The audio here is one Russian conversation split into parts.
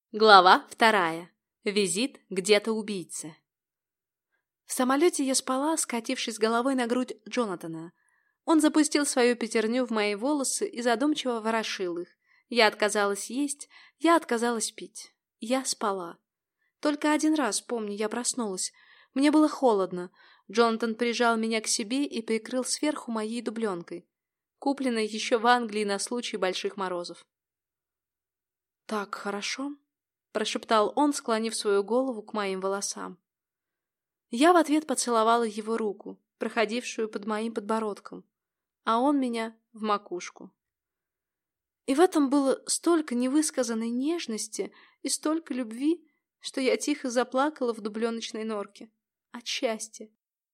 Глава 2. Визит где-то убийцы. В самолете я спала, скатившись головой на грудь Джонатана. Он запустил свою пятерню в мои волосы и задумчиво ворошил их. Я отказалась есть, я отказалась пить. Я спала. Только один раз, помню, я проснулась. Мне было холодно. Джонатан прижал меня к себе и прикрыл сверху моей дубленкой, купленной еще в Англии на случай больших морозов. «Так хорошо?» — прошептал он, склонив свою голову к моим волосам. Я в ответ поцеловала его руку, проходившую под моим подбородком, а он меня в макушку. И в этом было столько невысказанной нежности и столько любви, что я тихо заплакала в дубленочной норке. От счастья.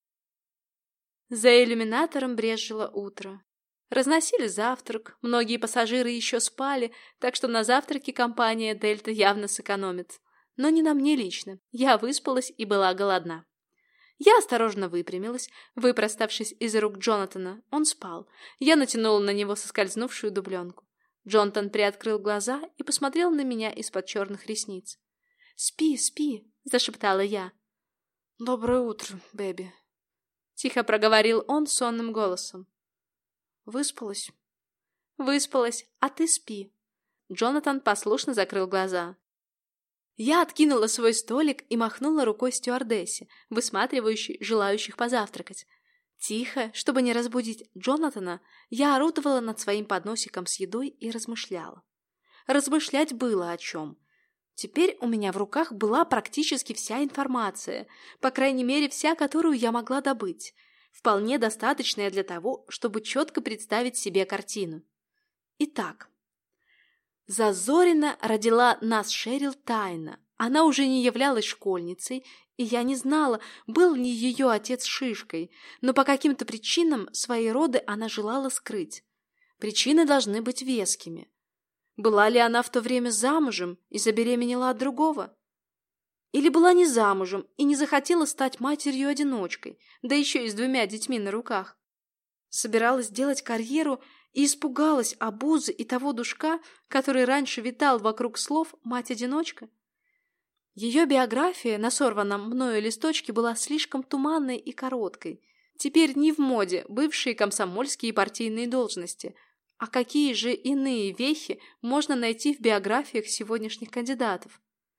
За иллюминатором брезжило утро. Разносили завтрак, многие пассажиры еще спали, так что на завтраке компания «Дельта» явно сэкономит. Но не на мне лично, я выспалась и была голодна. Я осторожно выпрямилась, выпроставшись из рук Джонатана. Он спал. Я натянула на него соскользнувшую дубленку. Джонатан приоткрыл глаза и посмотрел на меня из-под черных ресниц. «Спи, спи», — зашептала я. «Доброе утро, бэби», — тихо проговорил он сонным голосом. «Выспалась?» «Выспалась, а ты спи». Джонатан послушно закрыл глаза. Я откинула свой столик и махнула рукой стюардессе, высматривающей желающих позавтракать. Тихо, чтобы не разбудить Джонатана, я орудовала над своим подносиком с едой и размышляла. Размышлять было о чем. Теперь у меня в руках была практически вся информация, по крайней мере, вся, которую я могла добыть. Вполне достаточная для того, чтобы четко представить себе картину. Итак, Зазорина родила нас Шерил тайно. Она уже не являлась школьницей, и я не знала, был ли ее отец шишкой, но по каким-то причинам свои роды она желала скрыть. Причины должны быть вескими. Была ли она в то время замужем и забеременела от другого? Или была не замужем и не захотела стать матерью-одиночкой, да еще и с 2 детьми на руках? Собиралась делать карьеру и испугалась обузы и того душка, который раньше витал вокруг слов «мать-одиночка». Ее биография на сорванном мною листочке была слишком туманной и короткой. Теперь не в моде бывшие комсомольские и партийные должности. А какие же иные вехи можно найти в биографиях сегодняшних кандидатов?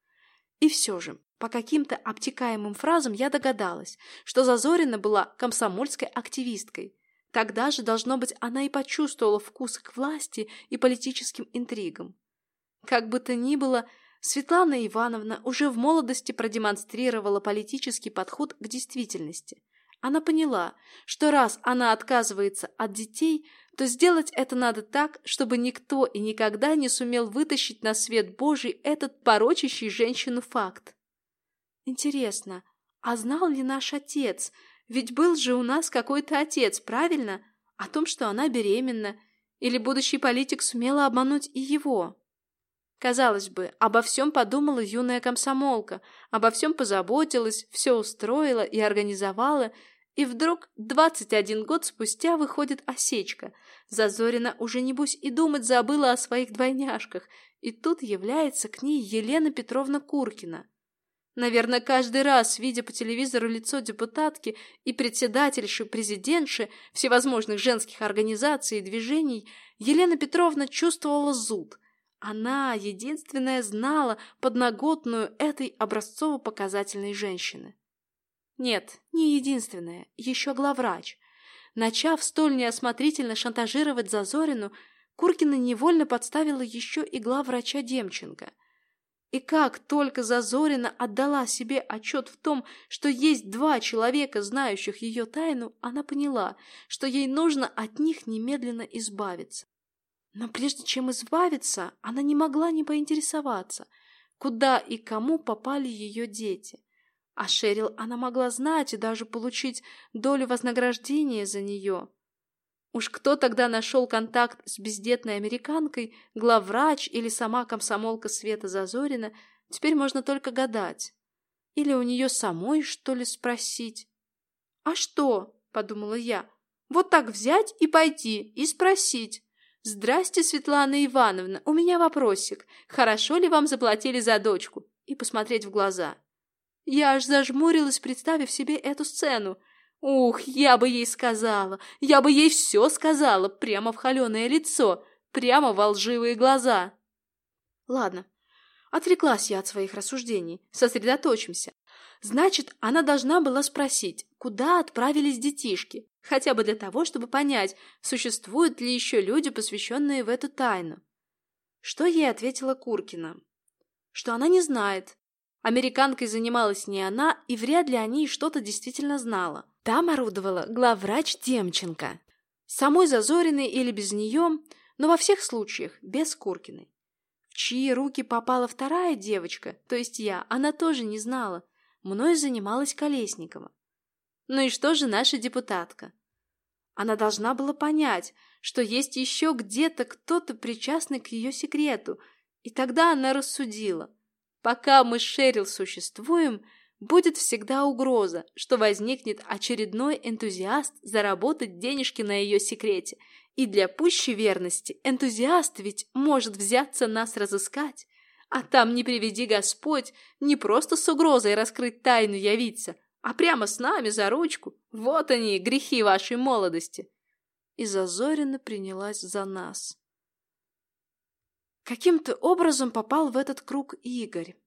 И все же, по каким-то обтекаемым фразам я догадалась, что Зазорина была комсомольской активисткой. Тогда же, должно быть, она и почувствовала вкус к власти и политическим интригам. Как бы то ни было, Светлана Ивановна уже в молодости продемонстрировала политический подход к действительности. Она поняла, что раз она отказывается от детей, то сделать это надо так, чтобы никто и никогда не сумел вытащить на свет Божий этот порочащий женщину факт. Интересно, а знал ли наш отец? Ведь был же у нас какой-то отец, правильно? О том, что она беременна. Или будущий политик сумела обмануть и его? Казалось бы, обо всем подумала юная комсомолка, обо всем позаботилась, все устроила и организовала, и вдруг 21 год спустя выходит осечка. Зазорина уже, небось, и думать забыла о своих двойняшках, и тут является к ней Елена Петровна Куркина. Наверное, каждый раз, видя по телевизору лицо депутатки и председательши-президентши всевозможных женских организаций и движений, Елена Петровна чувствовала зуд. Она, единственная, знала подноготную этой образцово-показательной женщины. Нет, не единственная, еще главврач. Начав столь неосмотрительно шантажировать Зазорину, Куркина невольно подставила еще и главврача Демченко. И как только Зазорина отдала себе отчет в том, что есть 2 человека, знающих ее тайну, она поняла, что ей нужно от них немедленно избавиться. Но прежде чем избавиться, она не могла не поинтересоваться, куда и кому попали ее дети. А Шерил она могла знать и даже получить долю вознаграждения за нее. Уж кто тогда нашел контакт с бездетной американкой, главврач или сама комсомолка Света Зазорина, теперь можно только гадать. Или у нее самой, что ли, спросить? «А что?» — подумала я. «Вот так взять и пойти, и спросить. «Здрасте, Светлана Ивановна, у меня вопросик. Хорошо ли вам заплатили за дочку?» И посмотреть в глаза. Я аж зажмурилась, представив себе эту сцену. Ух, я бы ей сказала, я бы ей все сказала, прямо в холеное лицо, прямо во лживые глаза. Ладно, отвлеклась я от своих рассуждений, сосредоточимся. Значит, она должна была спросить, куда отправились детишки, хотя бы для того, чтобы понять, существуют ли еще люди, посвященные в эту тайну. Что ей ответила Куркина? Что она не знает. Американкой занималась не она, и вряд ли о ней что-то действительно знала. Там орудовала главврач Демченко. Самой Зазориной или без нее, но во всех случаях без Куркиной. В чьи руки попала вторая девочка, то есть я, она тоже не знала. Мной занималась Колесникова. Ну и что же наша депутатка? Она должна была понять, что есть еще где-то кто-то причастный к ее секрету, и тогда она рассудила. Пока мы с Шерил существуем, будет всегда угроза, что возникнет очередной энтузиаст заработать денежки на ее секрете. И для пущей верности энтузиаст ведь может взяться нас разыскать. А там, не приведи Господь, не просто с угрозой раскрыть тайну явиться, а прямо с нами за ручку. Вот они, грехи вашей молодости. И Зазорина принялась за нас. Каким-то образом попал в этот круг Игорь.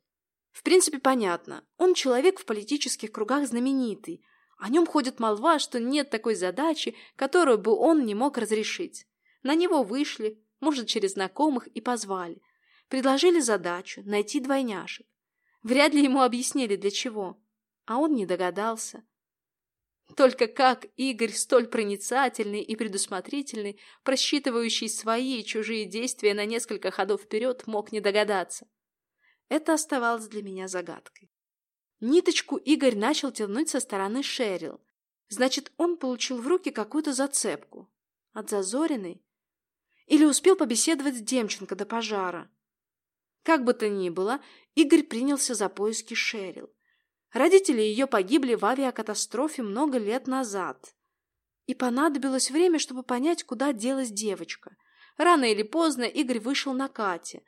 В принципе, понятно. Он человек в политических кругах знаменитый. О нем ходит молва, что нет такой задачи, которую бы он не мог разрешить. На него вышли, может, через знакомых, и позвали. Предложили задачу – найти двойняшек. Вряд ли ему объяснили, для чего. А он не догадался. Только как Игорь, столь проницательный и предусмотрительный, просчитывающий свои и чужие действия на несколько ходов вперед, мог не догадаться? Это оставалось для меня загадкой. Ниточку Игорь начал тянуть со стороны Шерил. Значит, он получил в руки какую-то зацепку. От Зазориной? Или успел побеседовать с Демченко до пожара? Как бы то ни было, Игорь принялся за поиски Шерил. Родители ее погибли в авиакатастрофе много лет назад. И понадобилось время, чтобы понять, куда делась девочка. Рано или поздно Игорь вышел на Кате.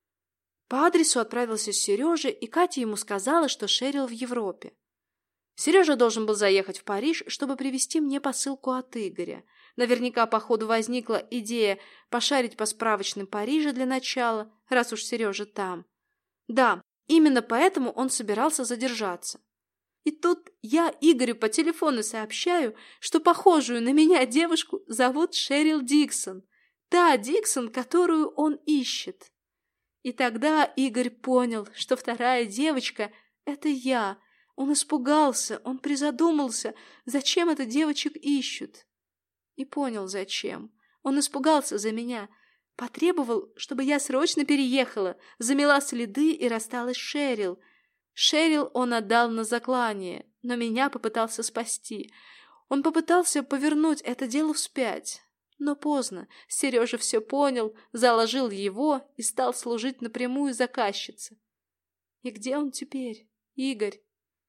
По адресу отправился Сережа, и Катя ему сказала, что Шерил в Европе. Сережа должен был заехать в Париж, чтобы привезти мне посылку от Игоря. Наверняка по ходу возникла идея пошарить по справочным Парижа для начала, раз уж Сережа там. Да, именно поэтому он собирался задержаться. И тут я Игорю по телефону сообщаю, что похожую на меня девушку зовут Шерил Диксон. Та Диксон, которую он ищет. И тогда Игорь понял, что вторая девочка — это я. Он испугался, он призадумался, зачем это девочек ищут. И понял, зачем. Он испугался за меня. Потребовал, чтобы я срочно переехала, замела следы и рассталась с Шерил. Шерил он отдал на заклание, но меня попытался спасти. Он попытался повернуть это дело вспять. Но поздно. Сережа все понял, заложил его и стал служить напрямую заказчице. И где он теперь, Игорь?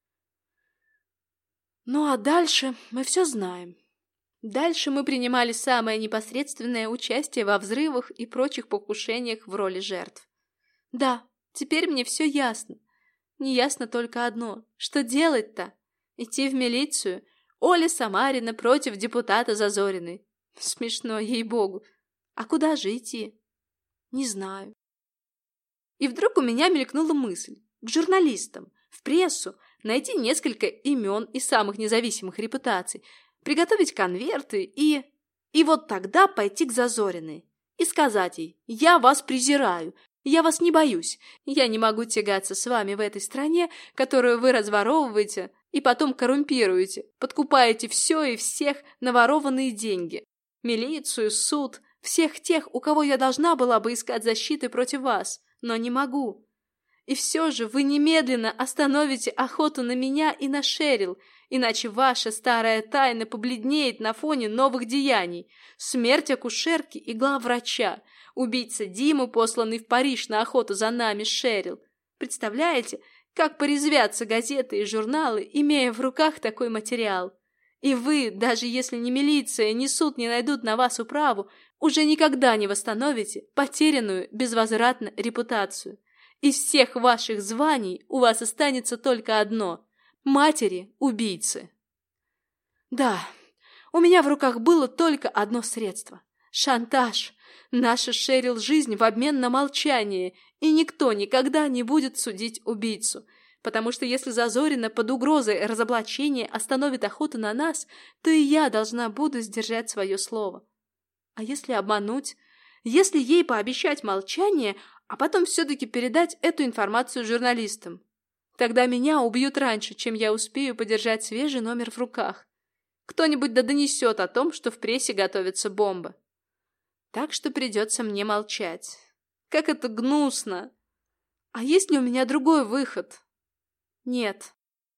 Ну а дальше мы все знаем. Дальше мы принимали самое непосредственное участие во взрывах и прочих покушениях в роли жертв. Да, теперь мне все ясно. Не ясно только одно. Что делать-то? Идти в милицию? Оля Самарина против депутата Зазориной. Смешно, ей-богу. А куда же идти? Не знаю. И вдруг у меня мелькнула мысль. К журналистам, в прессу, найти несколько имен из самых независимых репутаций, приготовить конверты и вот тогда пойти к Зазориной и сказать ей: «Я вас презираю, я вас не боюсь, я не могу тягаться с вами в этой стране, которую вы разворовываете и потом коррумпируете, подкупаете все и всех на ворованные деньги. Милицию, суд, всех тех, у кого я должна была бы искать защиты против вас, но не могу. И все же вы немедленно остановите охоту на меня и на Шерил, иначе ваша старая тайна побледнеет на фоне новых деяний. Смерть акушерки и главврача, убийца Димы, посланный в Париж на охоту за нами с Шерил. Представляете, как порезвятся газеты и журналы, имея в руках такой материал? И вы, даже если ни милиция, ни суд не найдут на вас управу, уже никогда не восстановите потерянную безвозвратно репутацию. Из всех ваших званий у вас останется только одно – матери-убийцы. Да, у меня в руках было только одно средство – шантаж. Наша Шерил жизнь в обмен на молчание, и никто никогда не будет судить убийцу. Потому что если Зазорина под угрозой разоблачения остановит охоту на нас, то и я должна буду сдержать свое слово. А если обмануть? Если ей пообещать молчание, а потом все-таки передать эту информацию журналистам? Тогда меня убьют раньше, чем я успею подержать свежий номер в руках. Кто-нибудь да донесет о том, что в прессе готовится бомба. Так что придется мне молчать. Как это гнусно! А есть ли у меня другой выход? Нет.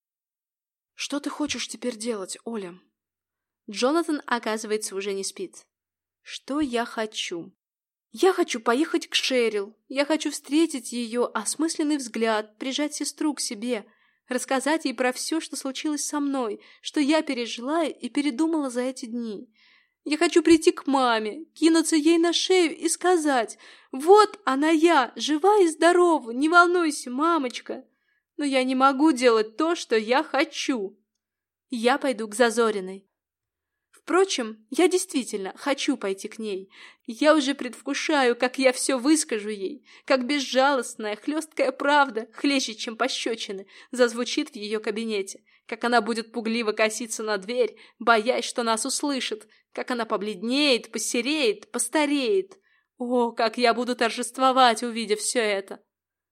Что ты хочешь теперь делать, Оля? Джонатан, оказывается, уже не спит. Что я хочу? Я хочу поехать к Шерил. Я хочу встретить ее осмысленный взгляд, прижать сестру к себе, рассказать ей про все, что случилось со мной, что я пережила и передумала за эти дни. Я хочу прийти к маме, кинуться ей на шею и сказать: «Вот она я, жива и здорова, не волнуйся, мамочка». Но я не могу делать то, что я хочу. Я пойду к Зазориной. Впрочем, я действительно хочу пойти к ней. Я уже предвкушаю, как я все выскажу ей, как безжалостная, хлесткая правда, хлеще, чем пощечины, зазвучит в ее кабинете, как она будет пугливо коситься на дверь, боясь, что нас услышит, как она побледнеет, посереет, постареет. О, как я буду торжествовать, увидев все это!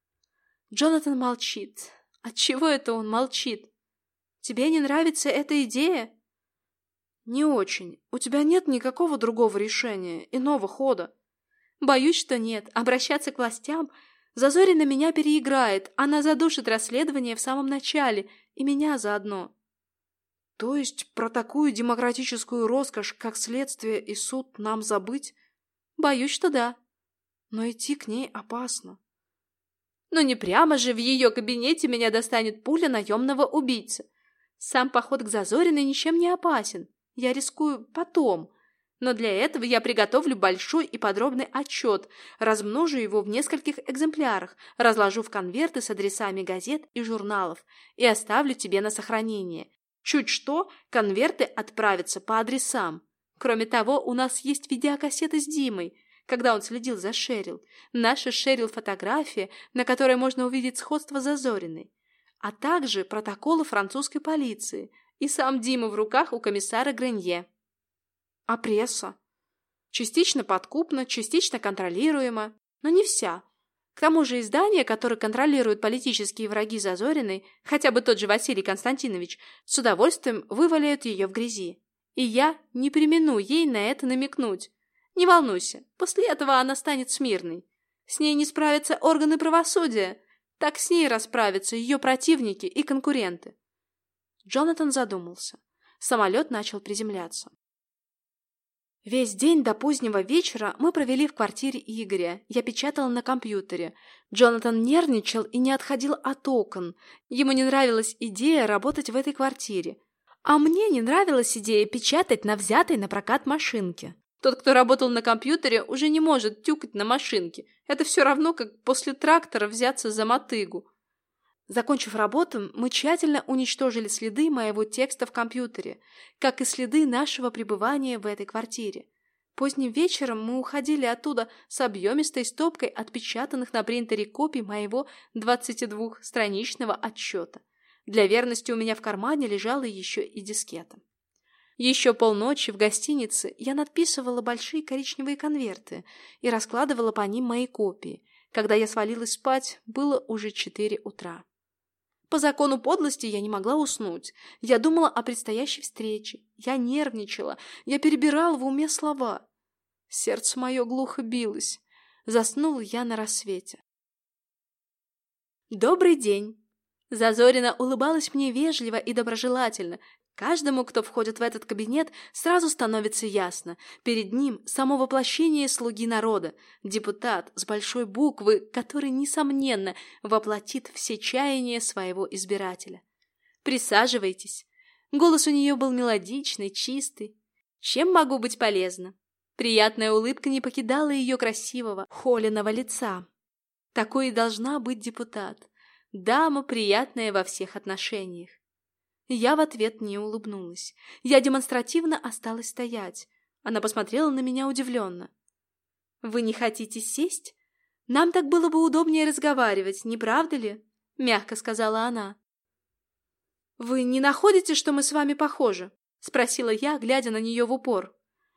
Джонатан молчит. Отчего это он молчит? Тебе не нравится эта идея? Не очень. У тебя нет никакого другого решения, иного хода. Боюсь, что нет. Обращаться к властям. Зазорина меня переиграет. Она задушит расследование в самом начале. И меня заодно. То есть про такую демократическую роскошь, как следствие и суд, нам забыть? Боюсь, что да. Но идти к ней опасно. Но не прямо же в ее кабинете меня достанет пуля наемного убийцы. Сам поход к Зазориной ничем не опасен. Я рискую потом. Но для этого я приготовлю большой и подробный отчет, размножу его в нескольких экземплярах, разложу в конверты с адресами газет и журналов и оставлю тебе на сохранение. Чуть что, конверты отправятся по адресам. Кроме того, у нас есть видеокассета с Димой, когда он следил за Шерил. Наша Шерил фотография, на которой можно увидеть сходство с Зазориной. А также протоколы французской полиции и сам Дима в руках у комиссара Гренье. А пресса? Частично подкупна, частично контролируема, но не вся. К тому же издания, которые контролируют политические враги Зазориной, хотя бы тот же Василий Константинович, с удовольствием вываляют ее в грязи. И я не премину ей на это намекнуть. Не волнуйся, после этого она станет смирной. С ней не справятся органы правосудия, так с ней расправятся ее противники и конкуренты. Джонатан задумался. Самолет начал приземляться. Весь день до позднего вечера мы провели в квартире Игоря. Я печатала на компьютере. Джонатан нервничал и не отходил от окон. Ему не нравилась идея работать в этой квартире. А мне не нравилась идея печатать на взятой на прокат машинке. Тот, кто работал на компьютере, уже не может тюкать на машинке. Это все равно, как после трактора взяться за мотыгу. Закончив работу, мы тщательно уничтожили следы моего текста в компьютере, как и следы нашего пребывания в этой квартире. Поздним вечером мы уходили оттуда с объемистой стопкой отпечатанных на принтере копий моего 22-страничного отчета. Для верности у меня в кармане лежала еще и дискета. Еще полночи в гостинице я надписывала большие коричневые конверты и раскладывала по ним мои копии. Когда я свалилась спать, было уже 4 утра. По закону подлости я не могла уснуть. Я думала о предстоящей встрече. Я нервничала. Я перебирала в уме слова. Сердце мое глухо билось. Заснула я на рассвете. «Добрый день!» Зазорина улыбалась мне вежливо и доброжелательно. Каждому, кто входит в этот кабинет, сразу становится ясно. Перед ним само воплощение слуги народа, депутат с большой буквы, который, несомненно, воплотит все чаяния своего избирателя. Присаживайтесь. Голос у нее был мелодичный, чистый. Чем могу быть полезна? Приятная улыбка не покидала ее красивого, холеного лица. Такой и должна быть депутат. Дама, приятная во всех отношениях. Я в ответ не улыбнулась. Я демонстративно осталась стоять. Она посмотрела на меня удивленно. «Вы не хотите сесть? Нам так было бы удобнее разговаривать, не правда ли?» — мягко сказала она. «Вы не находите, что мы с вами похожи?» — спросила я, глядя на нее в упор.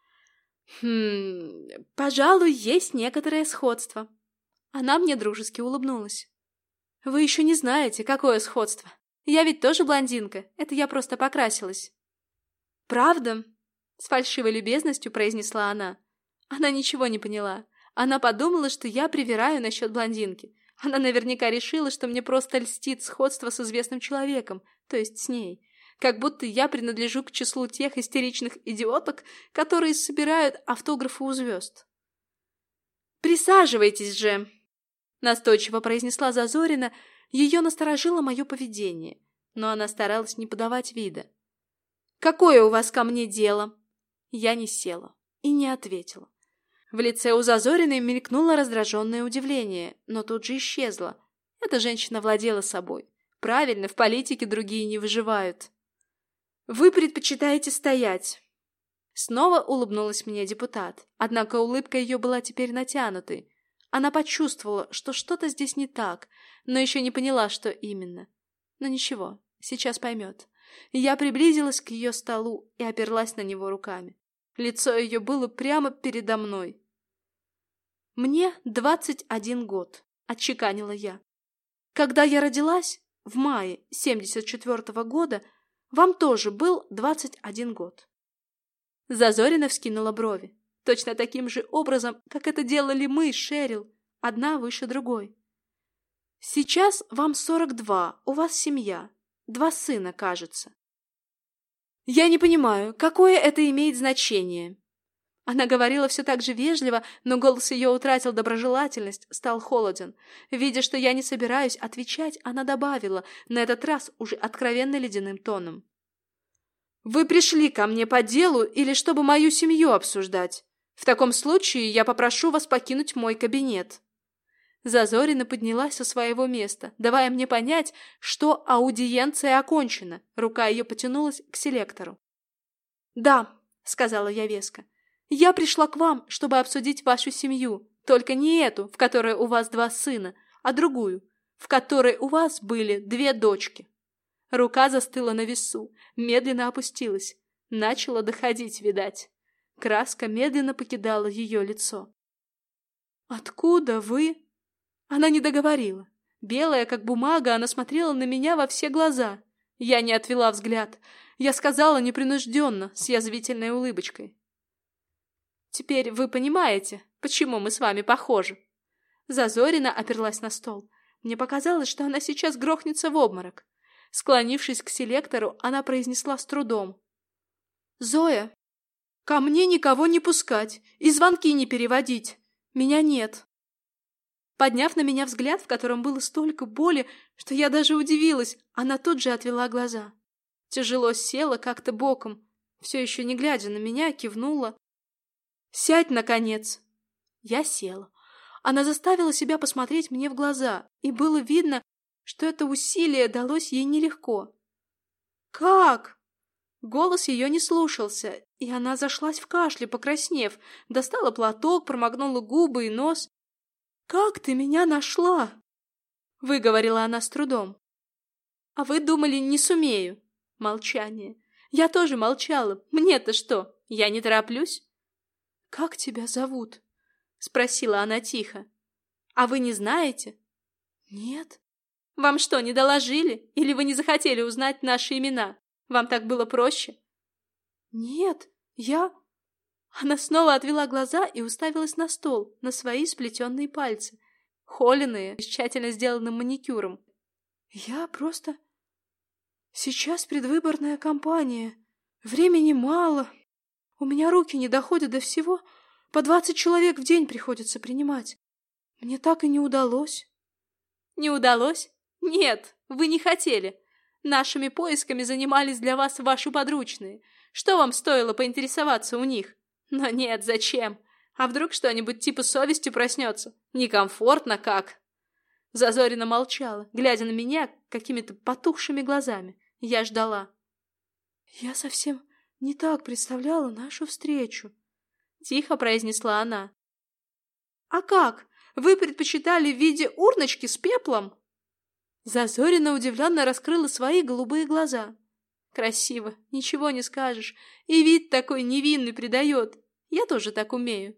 Пожалуй, есть некоторое сходство». Она мне дружески улыбнулась. «Вы еще не знаете, какое сходство. Я ведь тоже блондинка, это я просто покрасилась». «Правда?» — с фальшивой любезностью произнесла она. Она ничего не поняла. Она подумала, что я привираю насчет блондинки. Она наверняка решила, что мне просто льстит сходство с известным человеком, то есть с ней. Как будто я принадлежу к числу тех истеричных идиоток, которые собирают автографы у звезд. «Присаживайтесь же!» — настойчиво произнесла Зазорина. Ее насторожило мое поведение, но она старалась не подавать вида. «Какое у вас ко мне дело?» Я не села и не ответила. В лице у Зазориной мелькнуло раздраженное удивление, но тут же исчезло. Эта женщина владела собой. Правильно, в политике другие не выживают. «Вы предпочитаете стоять?» Снова улыбнулась мне депутат, однако улыбка ее была теперь натянутой. Она почувствовала, что что-то здесь не так, но еще не поняла, что именно. Но ничего, сейчас поймет. Я приблизилась к ее столу и оперлась на него руками. Лицо ее было прямо передо мной. «Мне 21 год», — отчеканила я. «Когда я родилась, в мае 74-го года, вам тоже был 21 год». Зазорина вскинула брови. Точно таким же образом, как это делали мы, Шерил, одна выше другой. «Сейчас вам 42, у вас семья, 2 сына, кажется». «Я не понимаю, какое это имеет значение?» Она говорила все так же вежливо, но голос ее утратил доброжелательность, стал холоден. Видя, что я не собираюсь отвечать, она добавила, на этот раз уже откровенно ледяным тоном. «Вы пришли ко мне по делу или чтобы мою семью обсуждать? В таком случае я попрошу вас покинуть мой кабинет». Зазорина поднялась со своего места, давая мне понять, что аудиенция окончена. Рука ее потянулась к селектору. «Да», — сказала я веско, — «я пришла к вам, чтобы обсудить вашу семью, только не эту, в которой у вас 2 сына, а другую, в которой у вас были 2 дочки». Рука застыла на весу, медленно опустилась. Начала доходить, видать. Краска медленно покидала ее лицо. «Откуда вы?» Она не договорила. Белая, как бумага, она смотрела на меня во все глаза. Я не отвела взгляд. Я сказала непринужденно, с язвительной улыбочкой. «Теперь вы понимаете, почему мы с вами похожи?» Зазорина оперлась на стол. Мне показалось, что она сейчас грохнется в обморок. Склонившись к селектору, она произнесла с трудом. «Зоя, ко мне никого не пускать и звонки не переводить. Меня нет». Подняв на меня взгляд, в котором было столько боли, что я даже удивилась, она тут же отвела глаза. Тяжело села как-то боком, все еще не глядя на меня, кивнула. «Сядь, наконец!» Я села. Она заставила себя посмотреть мне в глаза, и было видно, что это усилие далось ей нелегко. «Как?» Голос ее не слушался, и она зашлась в кашле, покраснев, достала платок, промокнула губы и нос. «Как ты меня нашла?» — выговорила она с трудом. «А вы думали, не сумею?» Молчание. Я тоже молчала. Мне-то что? Я не тороплюсь. «Как тебя зовут?» — спросила она тихо. «А вы не знаете?» «Нет». «Вам что, не доложили? Или вы не захотели узнать наши имена? Вам так было проще?» «Нет, я...» Она снова отвела глаза и уставилась на стол, на свои сплетенные пальцы, холеные, с тщательно сделанным маникюром. «Я просто... Сейчас предвыборная кампания. Времени мало. У меня руки не доходят до всего. По 20 человек в день приходится принимать. Мне так и не удалось». «Не удалось? Нет, вы не хотели. Нашими поисками занимались для вас ваши подручные. Что вам стоило поинтересоваться у них? Но нет, зачем? А вдруг что-нибудь типа совести проснется? Некомфортно как?» Зазорина молчала, глядя на меня какими-то потухшими глазами. Я ждала. «Я совсем не так представляла нашу встречу», — тихо произнесла она. «А как? Вы предпочитали в виде урночки с пеплом?» Зазорина удивленно раскрыла свои голубые глаза. «Красиво, ничего не скажешь. И вид такой невинный придает. Я тоже так умею».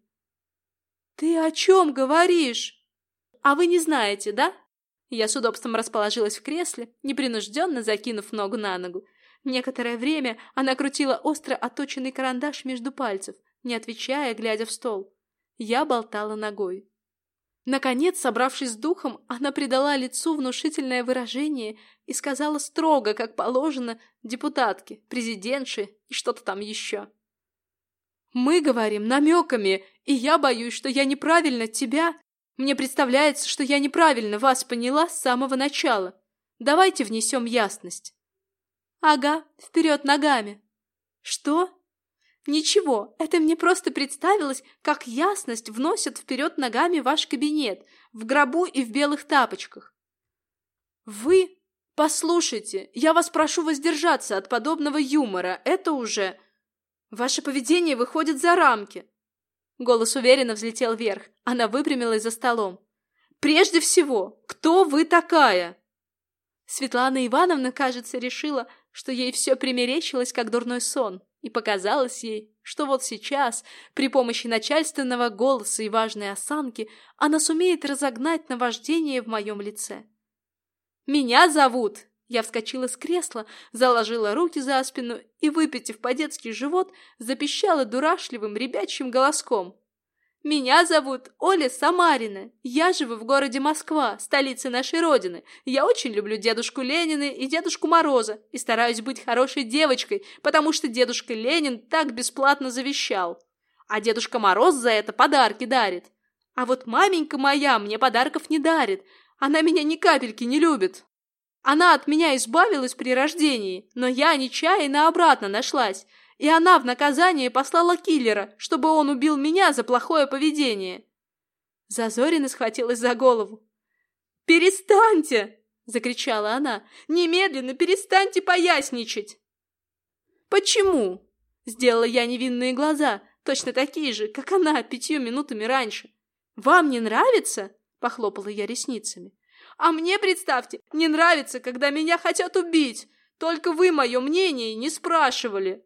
«Ты о чем говоришь?» «А вы не знаете, да?» Я с удобством расположилась в кресле, непринужденно закинув ногу на ногу. Некоторое время она крутила остро отточенный карандаш между пальцев, не отвечая, глядя в стол. Я болтала ногой. Наконец, собравшись с духом, она придала лицу внушительное выражение и сказала строго, как положено, депутатке, президентше и что-то там еще. «Мы говорим намеками, и я боюсь, что я неправильно тебя... Мне представляется, что я неправильно вас поняла с самого начала. Давайте внесем ясность». «Ага, вперед ногами». «Что?» «Ничего, это мне просто представилось, как ясность вносят вперед ногами в ваш кабинет, в гробу и в белых тапочках». «Вы? Послушайте, я вас прошу воздержаться от подобного юмора, это уже... Ваше поведение выходит за рамки». Голос уверенно взлетел вверх, она выпрямилась за столом. «Прежде всего, кто вы такая?» Светлана Ивановна, кажется, решила, что ей все примерещилось, как дурной сон, и показалось ей, что вот сейчас, при помощи начальственного голоса и важной осанки, она сумеет разогнать наваждение в моем лице. «Меня зовут...» Я вскочила с кресла, заложила руки за спину и, выпятив по-детски живот, запищала дурашливым ребячьим голоском. «Меня зовут Оля Самарина. Я живу в городе Москва, столице нашей родины. Я очень люблю дедушку Ленина и Дедушку Мороза и стараюсь быть хорошей девочкой, потому что дедушка Ленин так бесплатно завещал. А Дедушка Мороз за это подарки дарит. А вот маменька моя мне подарков не дарит. Она меня ни капельки не любит. Она от меня избавилась при рождении, но я нечаянно обратно нашлась, и она в наказание послала киллера, чтобы он убил меня за плохое поведение». Зазорина схватилась за голову. «Перестаньте!» — закричала она. «Немедленно перестаньте поясничать!» «Почему?» — сделала я невинные глаза, точно такие же, как она 5 минутами раньше. «Вам не нравится?» — похлопала я ресницами. «А мне, представьте, не нравится, когда меня хотят убить. Только вы мое мнение не спрашивали».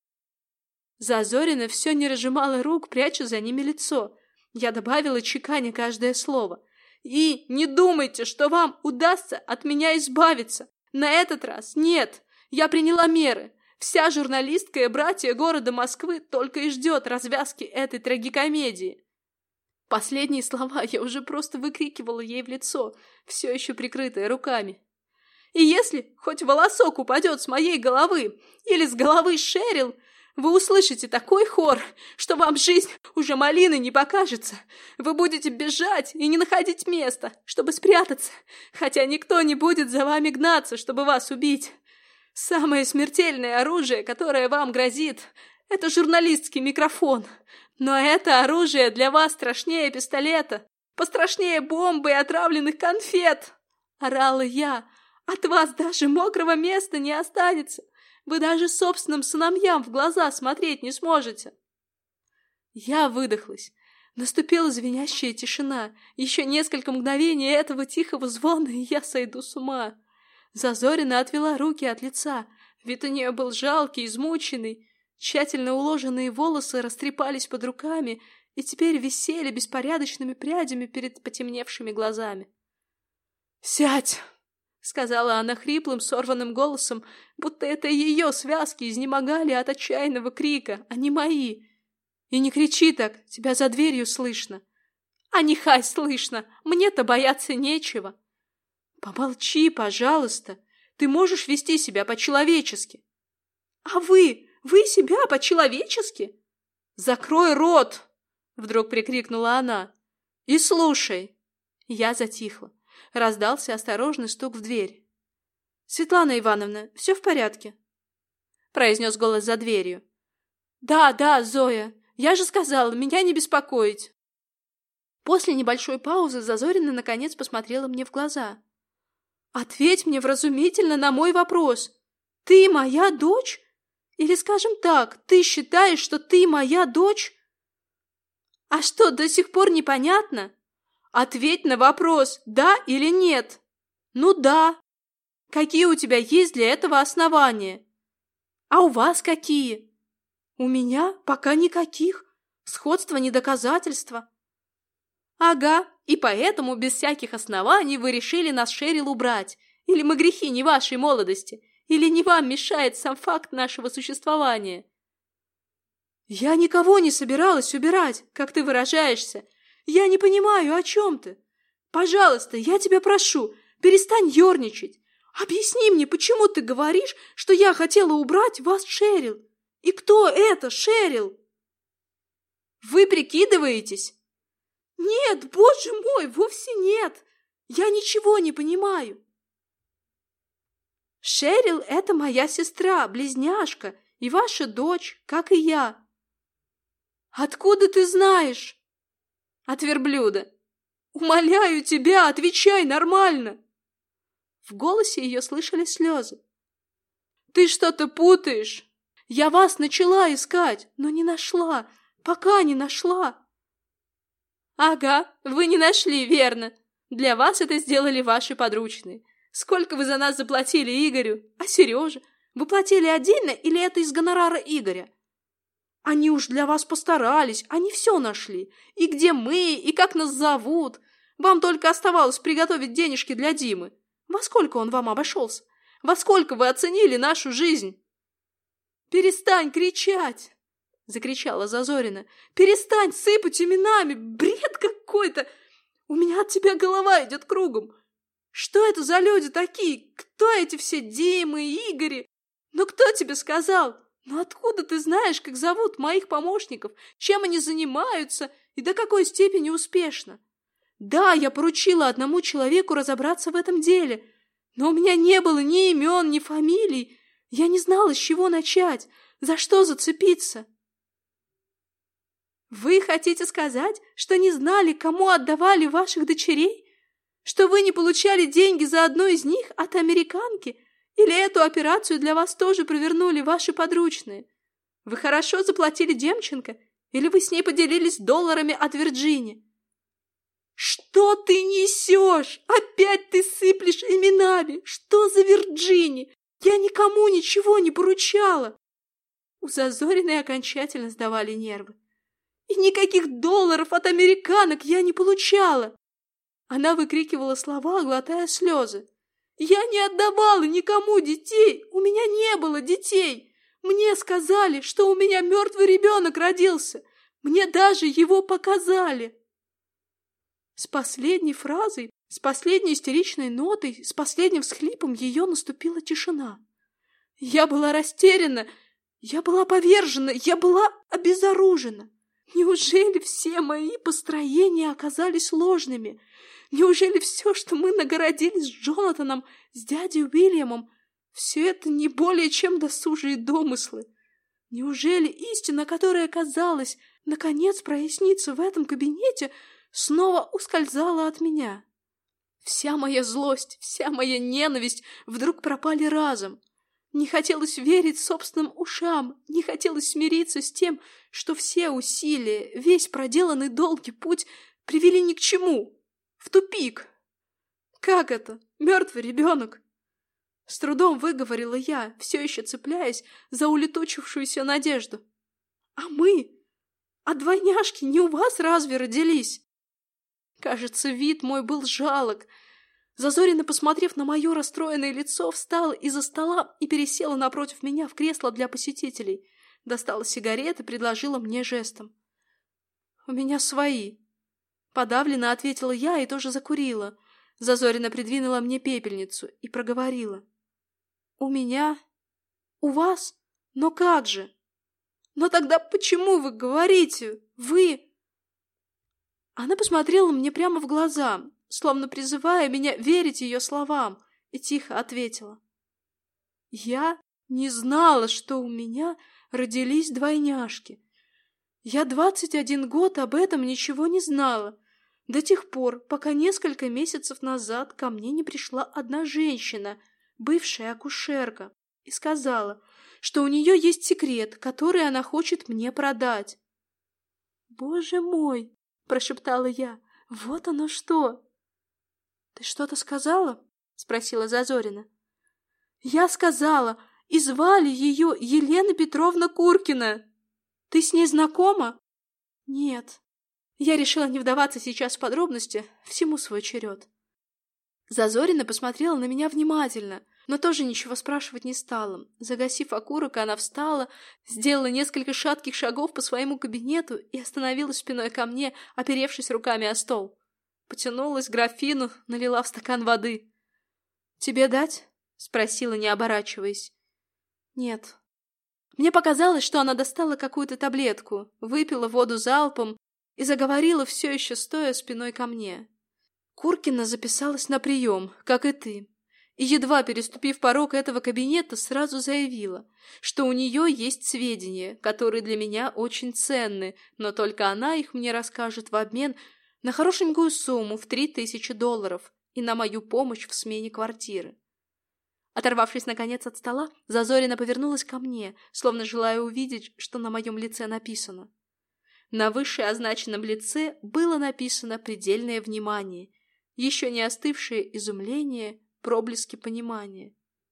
Зазорина все не разжимала рук, пряча за ними лицо. Я добавила, чеканя каждое слово. «И не думайте, что вам удастся от меня избавиться. На этот раз нет. Я приняла меры. Вся журналистка и братья города Москвы только и ждет развязки этой трагикомедии». Последние слова я уже просто выкрикивала ей в лицо, все еще прикрытое руками. «И если хоть волосок упадет с моей головы или с головы Шерил, вы услышите такой хор, что вам жизнь уже малиной не покажется. Вы будете бежать и не находить места, чтобы спрятаться, хотя никто не будет за вами гнаться, чтобы вас убить. Самое смертельное оружие, которое вам грозит, это журналистский микрофон. Но это оружие для вас страшнее пистолета, пострашнее бомбы и отравленных конфет!» Орала я. «От вас даже мокрого места не останется. Вы даже собственным сыновьям в глаза смотреть не сможете». Я выдохлась. Наступила звенящая тишина. Еще несколько мгновений этого тихого звона, и я сойду с ума. Зазорина отвела руки от лица. Вид у нее был жалкий, измученный. Тщательно уложенные волосы растрепались под руками и теперь висели беспорядочными прядями перед потемневшими глазами. «Сядь!» — сказала она хриплым, сорванным голосом, будто это ее связки изнемогали от отчаянного крика, а не мои. «И не кричи так, тебя за дверью слышно». «А нехай слышно, мне-то бояться нечего». «Помолчи, пожалуйста, ты можешь вести себя по-человечески». «А вы себя по-человечески?» «Закрой рот!» — вдруг прикрикнула она. «И слушай!» Я затихла. Раздался осторожный стук в дверь. «Светлана Ивановна, все в порядке?» произнес голос за дверью. «Да, Зоя, я же сказала, меня не беспокоить». После небольшой паузы Зазорина наконец посмотрела мне в глаза. «Ответь мне вразумительно на мой вопрос. Ты моя дочь? Или, скажем так, ты считаешь, что ты моя дочь? А что, до сих пор непонятно? Ответь на вопрос, да или нет. Ну да. Какие у тебя есть для этого основания? А у вас какие? У меня пока никаких. Сходство не доказательство. Ага, и поэтому без всяких оснований вы решили нас, Шерил, убрать. Или мы грехи не вашей молодости, или не вам мешает сам факт нашего существования. Я никого не собиралась убирать, как ты выражаешься. Я не понимаю, о чем ты. Пожалуйста, я тебя прошу, перестань ерничать. Объясни мне, почему ты говоришь, что я хотела убрать вас, Шерил? И кто это, Шерил? Вы прикидываетесь? Нет, боже мой, вовсе нет. Я ничего не понимаю. Шерил – это моя сестра, близняшка, и ваша дочь, как и я. Откуда ты знаешь? От верблюда. Умоляю тебя, отвечай нормально. В голосе ее слышались слезы. Ты что-то путаешь. Я вас начала искать, но не нашла, пока не нашла. Ага, вы не нашли, верно. Для вас это сделали ваши подручные. Сколько вы за нас заплатили Игорю? А Сереже? Вы платили отдельно или это из гонорара Игоря? Они уж для вас постарались, они все нашли. И где мы, и как нас зовут. Вам только оставалось приготовить денежки для Димы. Во сколько он вам обошелся? Во сколько вы оценили нашу жизнь? «Перестань кричать!» — закричала Зазорина. «Перестань сыпать именами! Бред какой-то! У меня от тебя голова идет кругом! Что это за люди такие? Кто эти все Димы и Игори? Ну кто тебе сказал? Ну откуда ты знаешь, как зовут моих помощников, чем они занимаются и до какой степени успешно? Да, я поручила одному человеку разобраться в этом деле, но у меня не было ни имен, ни фамилий. Я не знала, с чего начать, за что зацепиться». «Вы хотите сказать, что не знали, кому отдавали ваших дочерей? Что вы не получали деньги за одну из них от американки? Или эту операцию для вас тоже провернули ваши подручные? Вы хорошо заплатили Демченко? Или вы с ней поделились долларами от Вирджини?» «Что ты несешь? Опять ты сыплешь именами! Что за Вирджини? Я никому ничего не поручала!» У Зазориной окончательно сдавали нервы. «И никаких долларов от американок я не получала!» Она выкрикивала слова, глотая слезы. «Я не отдавала никому детей! У меня не было детей! Мне сказали, что у меня мертвый ребенок родился! Мне даже его показали!» С последней фразой, с последней истеричной нотой, с последним всхлипом ее наступила тишина. Я была растеряна, я была повержена, я была обезоружена. Неужели все мои построения оказались ложными? Неужели все, что мы нагородили с Джонатаном, с дядей Уильямом, все это не более чем досужие домыслы? Неужели истина, которая, казалось, наконец прояснится в этом кабинете, снова ускользала от меня? Вся моя злость, вся моя ненависть вдруг пропали разом. Не хотелось верить собственным ушам, не хотелось смириться с тем, что все усилия, весь проделанный долгий путь привели ни к чему, в тупик. Как это? Мертвый ребенок? С трудом выговорила я, все еще цепляясь за улетучившуюся надежду. А мы? А двойняшки не у вас разве родились? Кажется, вид мой был жалок. Зазорина, посмотрев на мое расстроенное лицо, встала из-за стола и пересела напротив меня в кресло для посетителей. Достала сигареты, предложила мне жестом. «У меня свои». Подавленно ответила я и тоже закурила. Зазорина придвинула мне пепельницу и проговорила. «У меня? У вас? Но как же? Но тогда почему вы говорите? Вы...» Она посмотрела мне прямо в глаза, словно призывая меня верить ее словам, и тихо ответила. Я не знала, что у меня родились двойняшки. Я 21 год об этом ничего не знала. До тех пор, пока несколько месяцев назад ко мне не пришла одна женщина, бывшая акушерка, и сказала, что у нее есть секрет, который она хочет мне продать. «Боже мой!» – прошептала я. «Вот оно что!» «Ты что-то сказала?» – спросила Зазорина. «Я сказала, и звали ее Елена Петровна Куркина. Ты с ней знакома?» «Нет». Я решила не вдаваться сейчас в подробности, всему свой черед. Зазорина посмотрела на меня внимательно, но тоже ничего спрашивать не стала. Загасив окурок, она встала, сделала несколько шатких шагов по своему кабинету и остановилась спиной ко мне, оперевшись руками о стол. Потянулась к графину, налила в стакан воды. «Тебе дать?» — спросила, не оборачиваясь. «Нет». Мне показалось, что она достала какую-то таблетку, выпила воду залпом и заговорила, все еще стоя спиной ко мне. «Куркина записалась на прием, как и ты, и, едва переступив порог этого кабинета, сразу заявила, что у нее есть сведения, которые для меня очень ценны, но только она их мне расскажет в обмен на хорошенькую сумму в $3000 и на мою помощь в смене квартиры». Оторвавшись, наконец, от стола, Зазорина повернулась ко мне, словно желая увидеть, что на моем лице написано. На вышеозначенном лице было написано предельное внимание, еще не остывшее изумление, проблески понимания.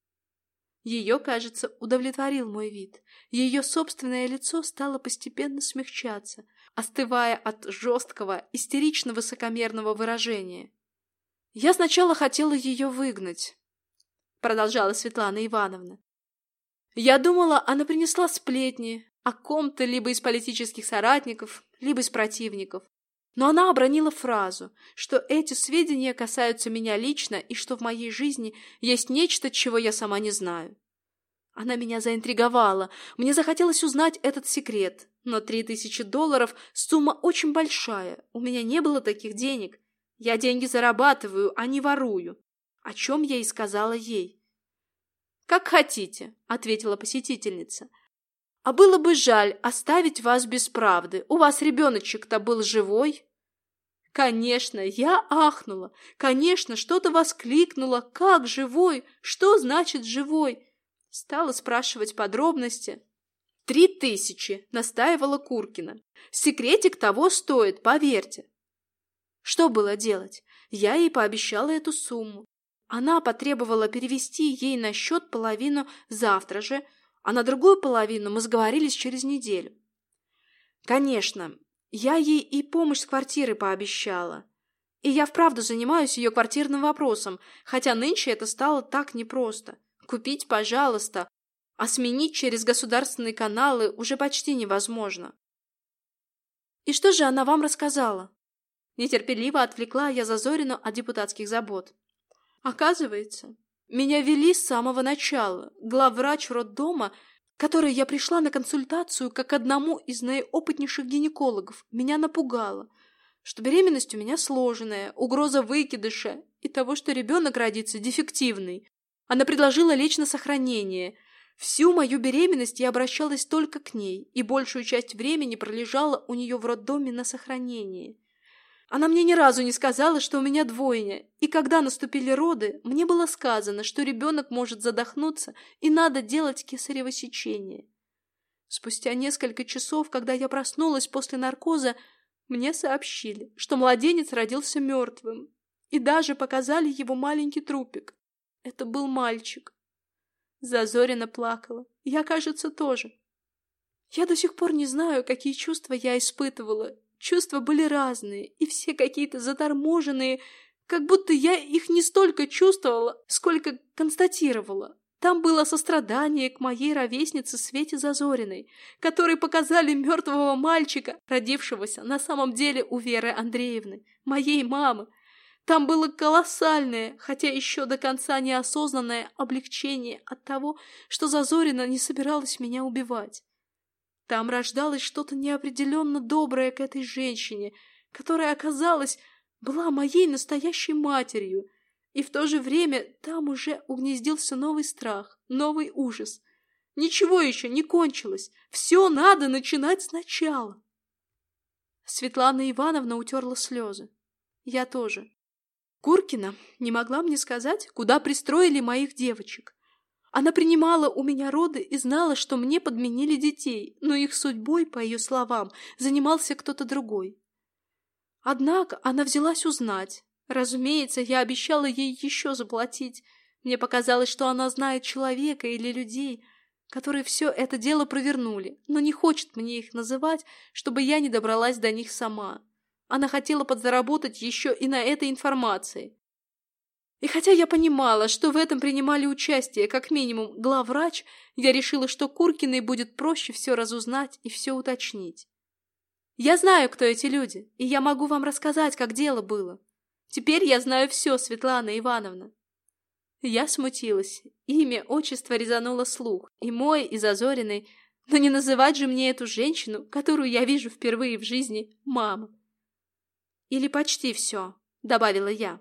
Ее, кажется, удовлетворил мой вид. Ее собственное лицо стало постепенно смягчаться, остывая от жесткого, истерично-высокомерного выражения. «Я сначала хотела ее выгнать», — продолжала Светлана Ивановна. «Я думала, она принесла сплетни о ком-то либо из политических соратников, либо из противников. Но она обронила фразу, что эти сведения касаются меня лично и что в моей жизни есть нечто, чего я сама не знаю. Она меня заинтриговала, мне захотелось узнать этот секрет, но $3000 – сумма очень большая, у меня не было таких денег. Я деньги зарабатываю, а не ворую, о чем я и сказала ей. «Как хотите», – ответила посетительница. «А было бы жаль оставить вас без правды. У вас ребеночек-то был живой?» Конечно, я ахнула. Конечно, что-то воскликнула. Как живой? Что значит живой? Стала спрашивать подробности. 3000, настаивала Куркина. Секретик того стоит, поверьте. Что было делать? Я ей пообещала эту сумму. Она потребовала перевести ей на счет половину завтра же, а на другую половину мы сговорились через неделю. Конечно, я ей и помощь с квартирой пообещала. И я вправду занимаюсь ее квартирным вопросом, хотя нынче это стало так непросто. Купить, пожалуйста, а сменить через государственные каналы уже почти невозможно. И что же она вам рассказала? Нетерпеливо отвлекла я Зазорину от депутатских забот. Оказывается, меня вели с самого начала. Главврач роддома, к которой я пришла на консультацию как одному из наиопытнейших гинекологов, меня напугала, что беременность у меня сложная, угроза выкидыша и того, что ребенок родится дефективный. Она предложила лечь на сохранение. Всю мою беременность я обращалась только к ней, и большую часть времени пролежала у нее в роддоме на сохранении. Она мне ни разу не сказала, что у меня двойня, и когда наступили роды, мне было сказано, что ребенок может задохнуться и надо делать кесарево сечение. Спустя несколько часов, когда я проснулась после наркоза, мне сообщили, что младенец родился мертвым, и даже показали его маленький трупик. Это был мальчик. Зазорина плакала. Я, кажется, тоже. Я до сих пор не знаю, какие чувства я испытывала. Чувства были разные, и все какие-то заторможенные, как будто я их не столько чувствовала, сколько констатировала. Там было сострадание к моей ровеснице Свете Зазориной, которой показали мертвого мальчика, родившегося на самом деле у Веры Андреевны, моей мамы. Там было колоссальное, хотя еще до конца неосознанное облегчение от того, что Зазорина не собиралась меня убивать. Там рождалось что-то неопределенно доброе к этой женщине, которая, оказалось, была моей настоящей матерью. И в то же время там уже угнездился новый страх, новый ужас. Ничего еще не кончилось. Все надо начинать сначала. Светлана Ивановна утерла слезы. Я тоже. Куркина не могла мне сказать, куда пристроили моих девочек. Она принимала у меня роды и знала, что мне подменили детей, но их судьбой, по ее словам, занимался кто-то другой. Однако она взялась узнать. Разумеется, я обещала ей еще заплатить. Мне показалось, что она знает человека или людей, которые все это дело провернули, но не хочет мне их называть, чтобы я не добралась до них сама. Она хотела подзаработать еще и на этой информации. И хотя я понимала, что в этом принимали участие как минимум главврач, я решила, что Куркиной будет проще все разузнать и все уточнить. Я знаю, кто эти люди, и я могу вам рассказать, как дело было. Теперь я знаю все, Светлана Ивановна. Я смутилась. Имя, отчество резануло слух, и мой, и Зазориной, но не называть же мне эту женщину, которую я вижу впервые в жизни, мама. Или почти все, добавила я.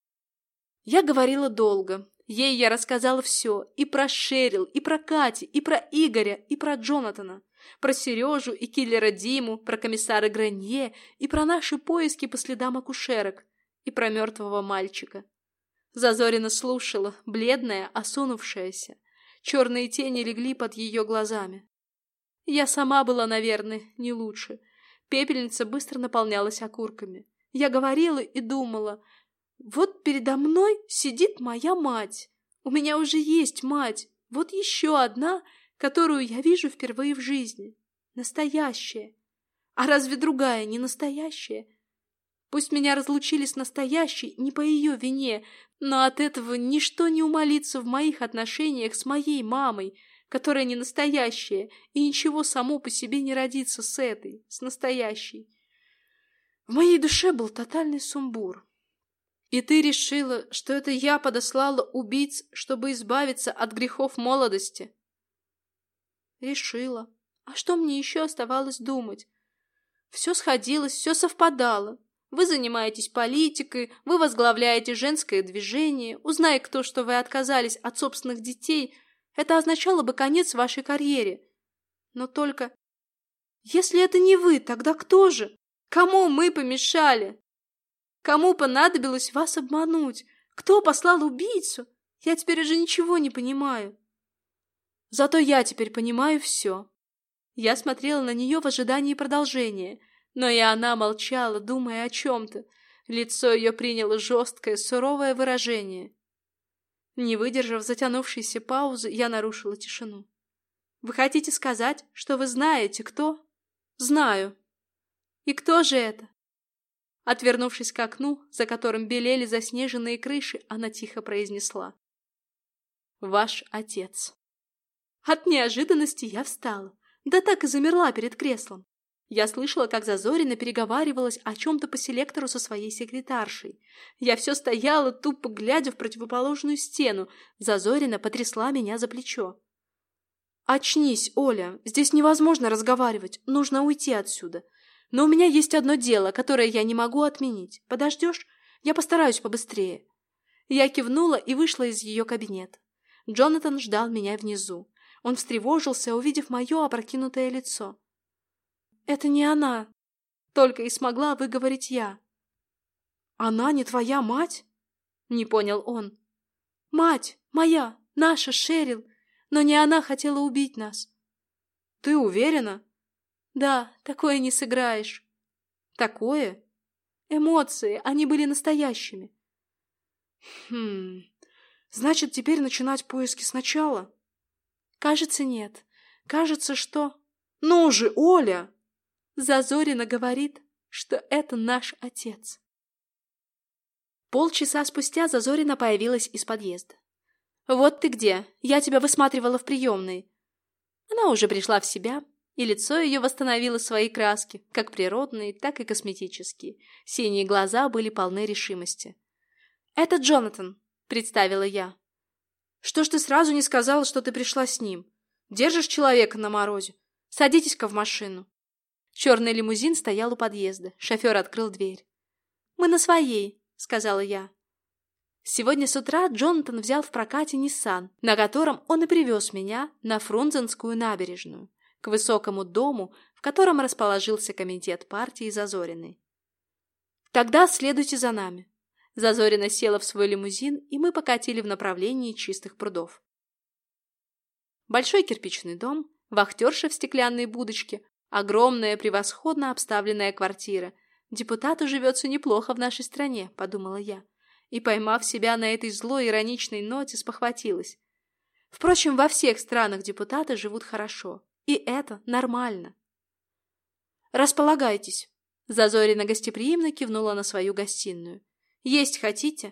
Я говорила долго. Ей я рассказала все. И про Шерил, и про Кати, и про Игоря, и про Джонатана. Про Сережу и киллера Диму, про комиссара Гранье, и про наши поиски по следам акушерок, и про мертвого мальчика. Зазорина слушала, бледная, осунувшаяся. Черные тени легли под ее глазами. Я сама была, наверное, не лучше. Пепельница быстро наполнялась окурками. Я говорила и думала... Вот передо мной сидит моя мать. У меня уже есть мать. Вот еще одна, которую я вижу впервые в жизни. Настоящая. А разве другая не настоящая? Пусть меня разлучили с настоящей не по ее вине, но от этого ничто не умалится в моих отношениях с моей мамой, которая не настоящая, и ничего само по себе не родится с этой, с настоящей. В моей душе был тотальный сумбур. И ты решила, что это я подослала убийц, чтобы избавиться от грехов молодости? Решила. А что мне еще оставалось думать? Все сходилось, все совпадало. Вы занимаетесь политикой, вы возглавляете женское движение. Узнай кто, что вы отказались от собственных детей, это означало бы конец вашей карьере. Но только... Если это не вы, тогда кто же? Кому мы помешали? Кому понадобилось вас обмануть? Кто послал убийцу? Я теперь уже ничего не понимаю. Зато я теперь понимаю все. Я смотрела на нее в ожидании продолжения, но и она молчала, думая о чем-то. Лицо ее приняло жесткое, суровое выражение. Не выдержав затянувшейся паузы, я нарушила тишину. Вы хотите сказать, что вы знаете, кто? Знаю. И кто же это? Отвернувшись к окну, за которым белели заснеженные крыши, она тихо произнесла. Ваш отец. От неожиданности я встала, да так и замерла перед креслом. Я слышала, как Зазорина переговаривалась о чем-то по селектору со своей секретаршей. Я все стояла, тупо глядя в противоположную стену. Зазорина потрясла меня за плечо. «Очнись, Оля, здесь невозможно разговаривать, нужно уйти отсюда. Но у меня есть одно дело, которое я не могу отменить. Подождешь? Я постараюсь побыстрее». Я кивнула и вышла из ее кабинета. Джонатан ждал меня внизу. Он встревожился, увидев мое опрокинутое лицо. «Это не она», — только и смогла выговорить я. «Она не твоя мать?» — не понял он. «Мать, моя, наша, Шерил, но не она хотела убить нас». «Ты уверена?» «Да, такое не сыграешь». «Такое?» «Эмоции, они были настоящими». Значит, теперь начинать поиски сначала?» «Кажется, нет. Кажется, что...» «Ну же, Оля!» Зазорина говорит, что это наш отец. Полчаса спустя Зазорина появилась из подъезда. «Вот ты где. Я тебя высматривала в приемной». Она уже пришла в себя, и лицо ее восстановило свои краски, как природные, так и косметические. Синие глаза были полны решимости. «Это Джонатан», — представила я. «Что ж ты сразу не сказала, что ты пришла с ним? Держишь человека на морозе? Садитесь-ка в машину». Черный лимузин стоял у подъезда. Шофер открыл дверь. «Мы на своей», — сказала я. Сегодня с утра Джонатан взял в прокате Ниссан, на котором он и привез меня на Фрунзенскую набережную, к высокому дому, в котором расположился комитет партии Зазориной. «Тогда следуйте за нами». Зазорина села в свой лимузин, и мы покатили в направлении Чистых прудов. Большой кирпичный дом, вахтерша в стеклянной будочке, огромная, превосходно обставленная квартира. Депутату живется неплохо в нашей стране, подумала я. И, поймав себя на этой злой ироничной ноте, спохватилась. Впрочем, во всех странах депутаты живут хорошо. И это нормально. «Располагайтесь», — Зазорина гостеприимно кивнула на свою гостиную. «Есть хотите?»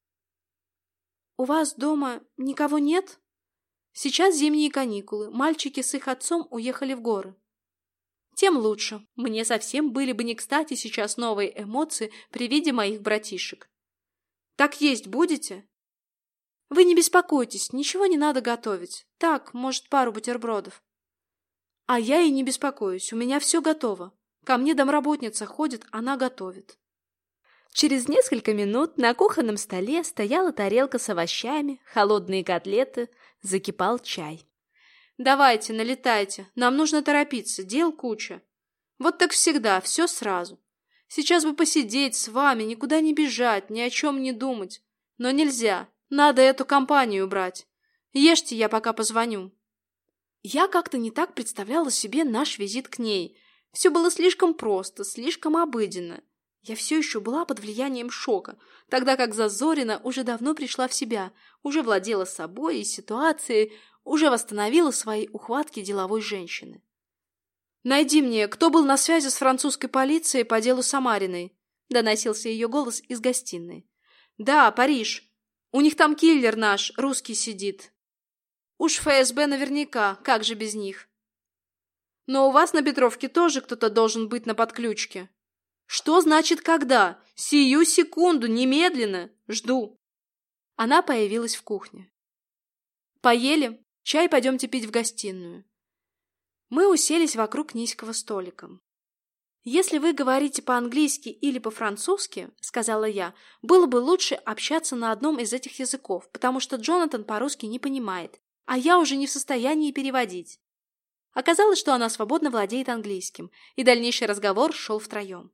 «У вас дома никого нет?» «Сейчас зимние каникулы. Мальчики с их отцом уехали в горы». «Тем лучше. Мне совсем были бы не кстати сейчас новые эмоции при виде моих братишек». «Так есть будете?» «Вы не беспокойтесь, ничего не надо готовить. Так, может, пару бутербродов». «А я и не беспокоюсь, у меня все готово. Ко мне домработница ходит, она готовит». Через несколько минут на кухонном столе стояла тарелка с овощами, холодные котлеты, закипал чай. «Давайте, налетайте, нам нужно торопиться, дел куча. Вот так всегда, все сразу. Сейчас бы посидеть с вами, никуда не бежать, ни о чем не думать. Но нельзя, надо эту компанию брать. Ешьте, я пока позвоню». Я как-то не так представляла себе наш визит к ней. Все было слишком просто, слишком обыденно. Я все еще была под влиянием шока, тогда как Зазорина уже давно пришла в себя, уже владела собой и ситуацией, уже восстановила свои ухватки деловой женщины. «Найди мне, кто был на связи с французской полицией по делу Самариной», — доносился ее голос из гостиной. «Да, Париж. У них там киллер наш, русский, сидит. Уж ФСБ наверняка, как же без них. Но у вас на Петровке тоже кто-то должен быть на подключке». «Что значит когда? Сию секунду, немедленно! Жду!» Она появилась в кухне. «Поели? Чай пойдемте пить в гостиную». Мы уселись вокруг низкого столика. «Если вы говорите по-английски или по-французски, — сказала я, — было бы лучше общаться на одном из этих языков, потому что Джонатан по-русски не понимает, а я уже не в состоянии переводить». Оказалось, что она свободно владеет английским, и дальнейший разговор шел втроем.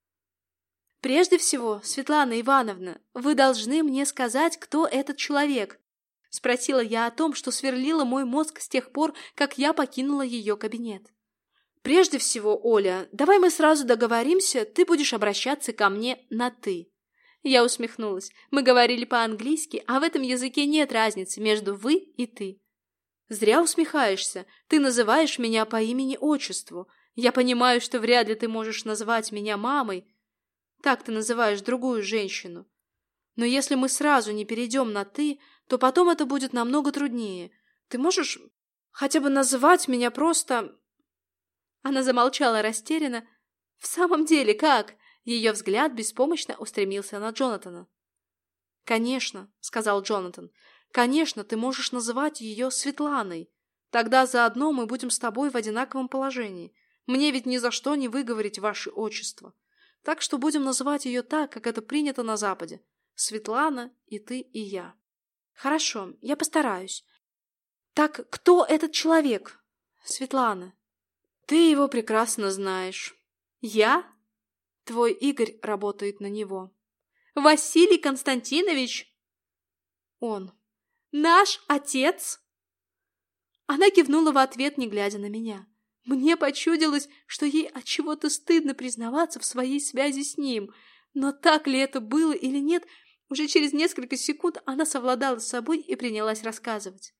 «Прежде всего, Светлана Ивановна, вы должны мне сказать, кто этот человек», — спросила я о том, что сверлило мой мозг с тех пор, как я покинула ее кабинет. «Прежде всего, Оля, давай мы сразу договоримся, ты будешь обращаться ко мне на «ты». Я усмехнулась. Мы говорили по-английски, а в этом языке нет разницы между «вы» и «ты». «Зря усмехаешься. Ты называешь меня по имени-отчеству. Я понимаю, что вряд ли ты можешь назвать меня мамой. Так ты называешь другую женщину. Но если мы сразу не перейдем на «ты», то потом это будет намного труднее. Ты можешь хотя бы называть меня просто...» Она замолчала растерянно. «В самом деле, как?» Ее взгляд беспомощно устремился на Джонатана. «Конечно», — сказал Джонатан, — «конечно, ты можешь называть ее Светланой. Тогда заодно мы будем с тобой в одинаковом положении. Мне ведь ни за что не выговорить ваше отчество. Так что будем называть ее так, как это принято на Западе. Светлана и ты, и я». «Хорошо, я постараюсь. Так кто этот человек?» «Светлана. Ты его прекрасно знаешь». «Я?» «Твой Игорь работает на него». «Василий Константинович?» «Он». «Наш отец?» Она кивнула в ответ, не глядя на меня. Мне почудилось, что ей от чего-то стыдно признаваться в своей связи с ним. Но так ли это было или нет, уже через несколько секунд она совладала с собой и принялась рассказывать.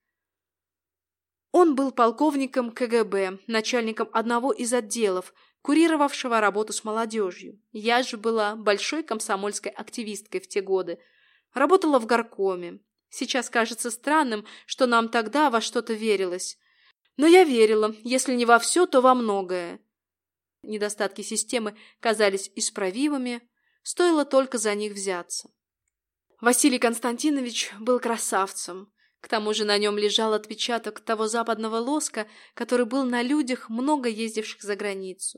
Он был полковником КГБ, начальником одного из отделов, курировавшего работу с молодежью. Я же была большой комсомольской активисткой в те годы. Работала в горкоме. Сейчас кажется странным, что нам тогда во что-то верилось. Но я верила, если не во все, то во многое. Недостатки системы казались исправимыми, стоило только за них взяться. Василий Константинович был красавцем. К тому же на нем лежал отпечаток того западного лоска, который был на людях, много ездивших за границу.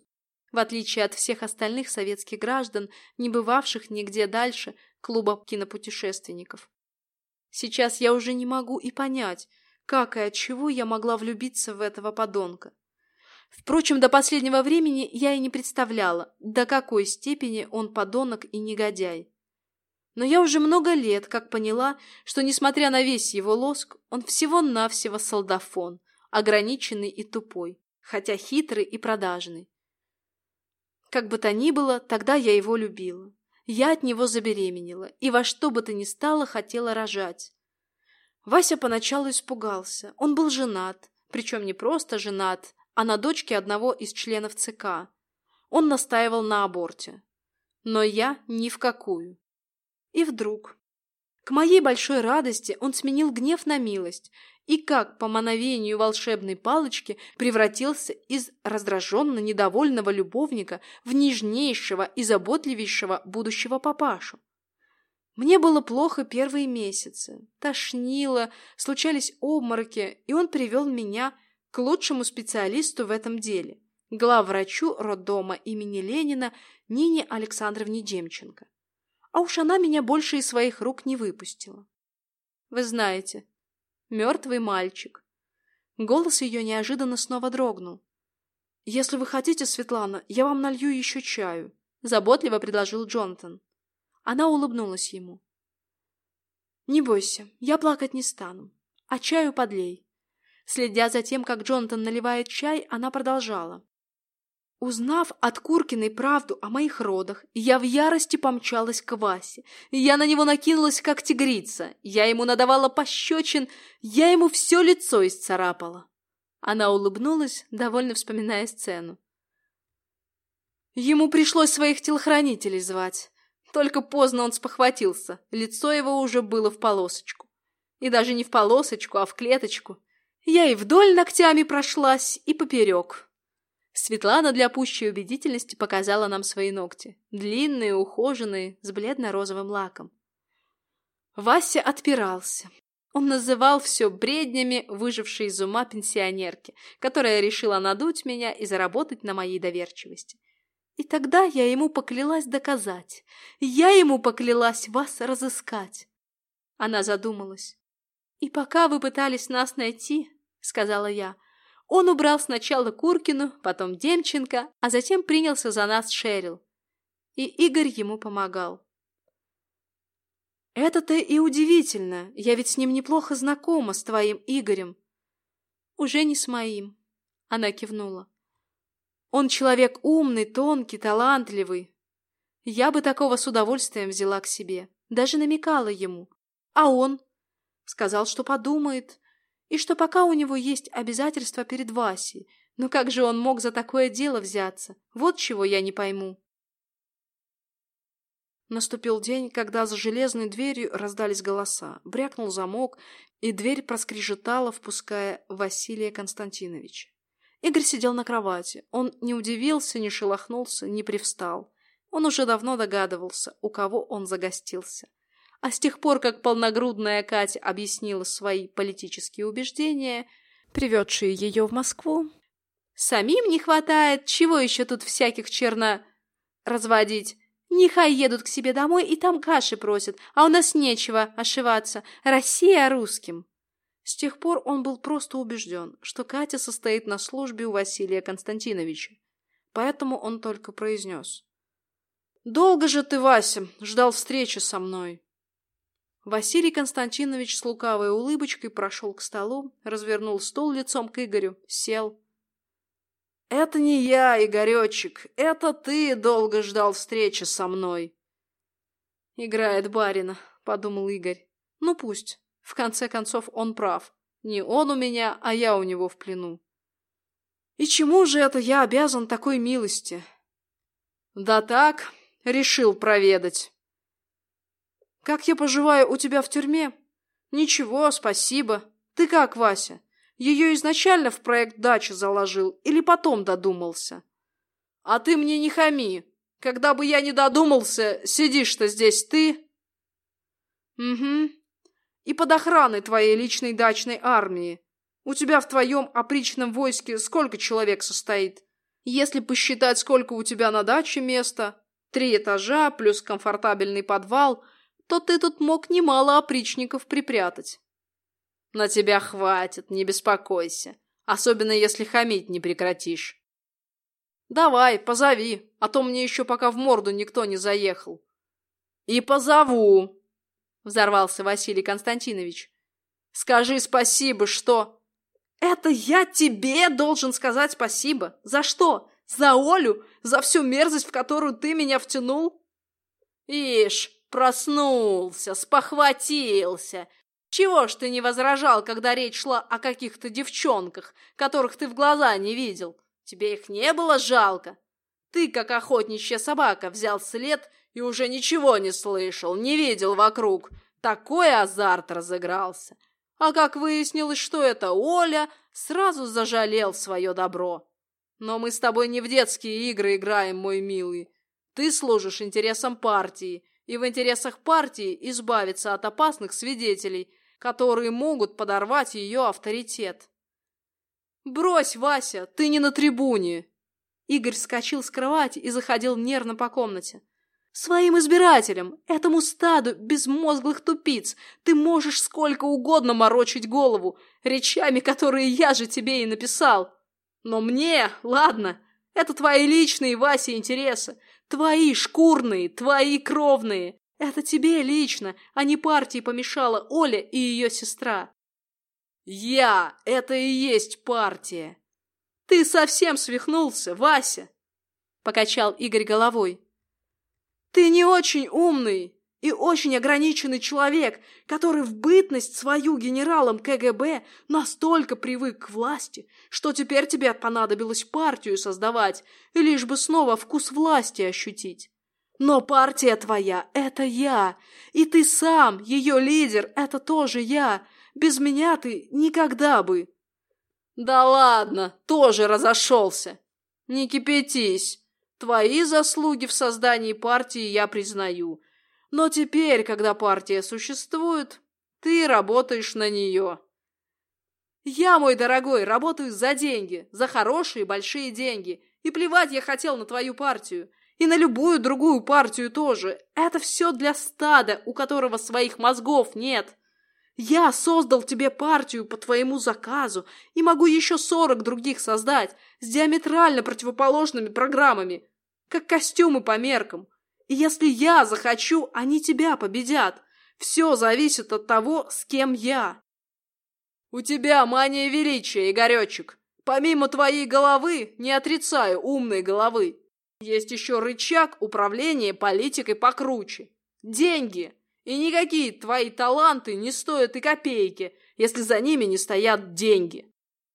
в отличие от всех остальных советских граждан, не бывавших нигде дальше клуба кинопутешественников. Сейчас я уже не могу и понять, как и от чего я могла влюбиться в этого подонка. Впрочем, до последнего времени я и не представляла, до какой степени он подонок и негодяй. Но я уже много лет как поняла, что, несмотря на весь его лоск, он всего-навсего солдафон, ограниченный и тупой, хотя хитрый и продажный. Как бы то ни было, тогда я его любила. Я от него забеременела и во что бы то ни стало хотела рожать. Вася поначалу испугался. Он был женат, причем не просто женат, а на дочке одного из членов ЦК. Он настаивал на аборте. Но я ни в какую. И вдруг, к моей большой радости, он сменил гнев на милость и, как по мановению волшебной палочки, превратился из раздраженно недовольного любовника в нежнейшего и заботливейшего будущего папашу. Мне было плохо первые месяцы, тошнило, случались обмороки, и он привел меня к лучшему специалисту в этом деле, главврачу роддома имени Ленина Нине Александровне Демченко. А уж она меня больше из своих рук не выпустила. Вы знаете, мертвый мальчик. Голос ее неожиданно снова дрогнул. «Если вы хотите, Светлана, я вам налью еще чаю», — заботливо предложил Джонатан. Она улыбнулась ему. «Не бойся, я плакать не стану, а чаю подлей». Следя за тем, как Джонатан наливает чай, она продолжала. Узнав от Куркиной правду о моих родах, я в ярости помчалась к Васе. Я на него накинулась, как тигрица. Я ему надавала пощечин, я ему все лицо исцарапала. Она улыбнулась, довольно вспоминая сцену. Ему пришлось своих телохранителей звать. Только поздно он спохватился. Лицо его уже было в полосочку. И даже не в полосочку, а в клеточку. Я и вдоль ногтями прошлась, и поперек. Светлана для пущей убедительности показала нам свои ногти. Длинные, ухоженные, с бледно-розовым лаком. Вася отпирался. Он называл все бреднями выжившей из ума пенсионерки, которая решила надуть меня и заработать на моей доверчивости. И тогда я ему поклялась доказать. Я ему поклялась вас разыскать. Она задумалась. «И пока вы пытались нас найти, — сказала я, — он убрал сначала Куркину, потом Демченко, а затем принялся за нас Шерил. И Игорь ему помогал». «Это-то и удивительно, я ведь с ним неплохо знакома, с твоим Игорем». «Уже не с моим», — она кивнула. «Он человек умный, тонкий, талантливый. Я бы такого с удовольствием взяла к себе, даже намекала ему. А он сказал, что подумает, и что пока у него есть обязательства перед Васей. Но как же он мог за такое дело взяться? Вот чего я не пойму». Наступил день, когда за железной дверью раздались голоса, брякнул замок, и дверь проскрежетала, впуская Василия Константиновича. Игорь сидел на кровати. Он не удивился, не шелохнулся, не привстал. Он уже давно догадывался, у кого он загостился. А с тех пор, как полногрудная Катя объяснила свои политические убеждения, приведшие ее в Москву, самим не хватает, чего еще тут всяких разводить. Нехай едут к себе домой и там каши просят, а у нас нечего ошиваться. Россия русским. С тех пор он был просто убежден, что Катя состоит на службе у Василия Константиновича. Поэтому он только произнес: «Долго же ты, Вася, ждал встречи со мной». Василий Константинович с лукавой улыбочкой прошел к столу, развернул стул лицом к Игорю, сел. «Это не я, Игоречек, это ты долго ждал встречи со мной». «Играет барина», — подумал Игорь. «Ну пусть, в конце концов он прав. Не он у меня, а я у него в плену. И чему же это я обязан такой милости?» «Да так, решил проведать». «Как я поживаю у тебя в тюрьме?» «Ничего, спасибо. Ты как, Вася? Ее изначально в проект дачи заложил или потом додумался?» «А ты мне не хами. Когда бы я не додумался, сидишь-то здесь ты». «Угу. И под охраной твоей личной дачной армии. У тебя в твоем опричном войске сколько человек состоит? Если посчитать, сколько у тебя на даче места, 3 этажа плюс комфортабельный подвал, то ты тут мог немало опричников припрятать. На тебя хватит, не беспокойся, особенно если хамить не прекратишь. Давай, позови, а то мне еще пока в морду никто не заехал. И позову, взорвался Василий Константинович. Скажи спасибо, что... Это я тебе должен сказать спасибо? За что? За Олю? За всю мерзость, в которую ты меня втянул? Ишь, проснулся, спохватился. Чего ж ты не возражал, когда речь шла о каких-то девчонках, которых ты в глаза не видел? Тебе их не было жалко? Ты, как охотничья собака, взял след и уже ничего не слышал, не видел вокруг. Такой азарт разыгрался. А как выяснилось, что это Оля, сразу зажалел свое добро. Но мы с тобой не в детские игры играем, мой милый. Ты служишь интересам партии, и в интересах партии избавиться от опасных свидетелей, которые могут подорвать ее авторитет. Брось, Вася, ты не на трибуне. Игорь вскочил с кровати и заходил нервно по комнате. Своим избирателям, этому стаду безмозглых тупиц, ты можешь сколько угодно морочить голову речами, которые я же тебе и написал. Но мне, ладно, это твои личные, Вася, интересы, твои шкурные, твои кровные. Это тебе лично, а не партии помешала Оля и ее сестра. Это и есть партия. Ты совсем свихнулся, Вася, покачал Игорь головой. Ты не очень умный и очень ограниченный человек, который в бытность свою генералом КГБ настолько привык к власти, что теперь тебе понадобилось партию создавать, лишь бы снова вкус власти ощутить. Но партия твоя – это я, и ты сам, ее лидер – это тоже я. Без меня ты никогда бы. Да ладно, тоже разошелся. Не кипятись. Твои заслуги в создании партии я признаю. Но теперь, когда партия существует, ты работаешь на нее. Я, мой дорогой, работаю за деньги, за хорошие большие деньги. И плевать я хотел на твою партию. И на любую другую партию тоже. Это все для стада, у которого своих мозгов нет. Я создал тебе партию по твоему заказу и могу еще 40 других создать с диаметрально противоположными программами, как костюмы по меркам. И если я захочу, они тебя победят. Все зависит от того, с кем я. У тебя мания величия, Игоречек. Помимо твоей головы, не отрицаю умной головы, есть еще рычаг управления политикой покруче. Деньги. И никакие твои таланты не стоят и копейки, если за ними не стоят деньги.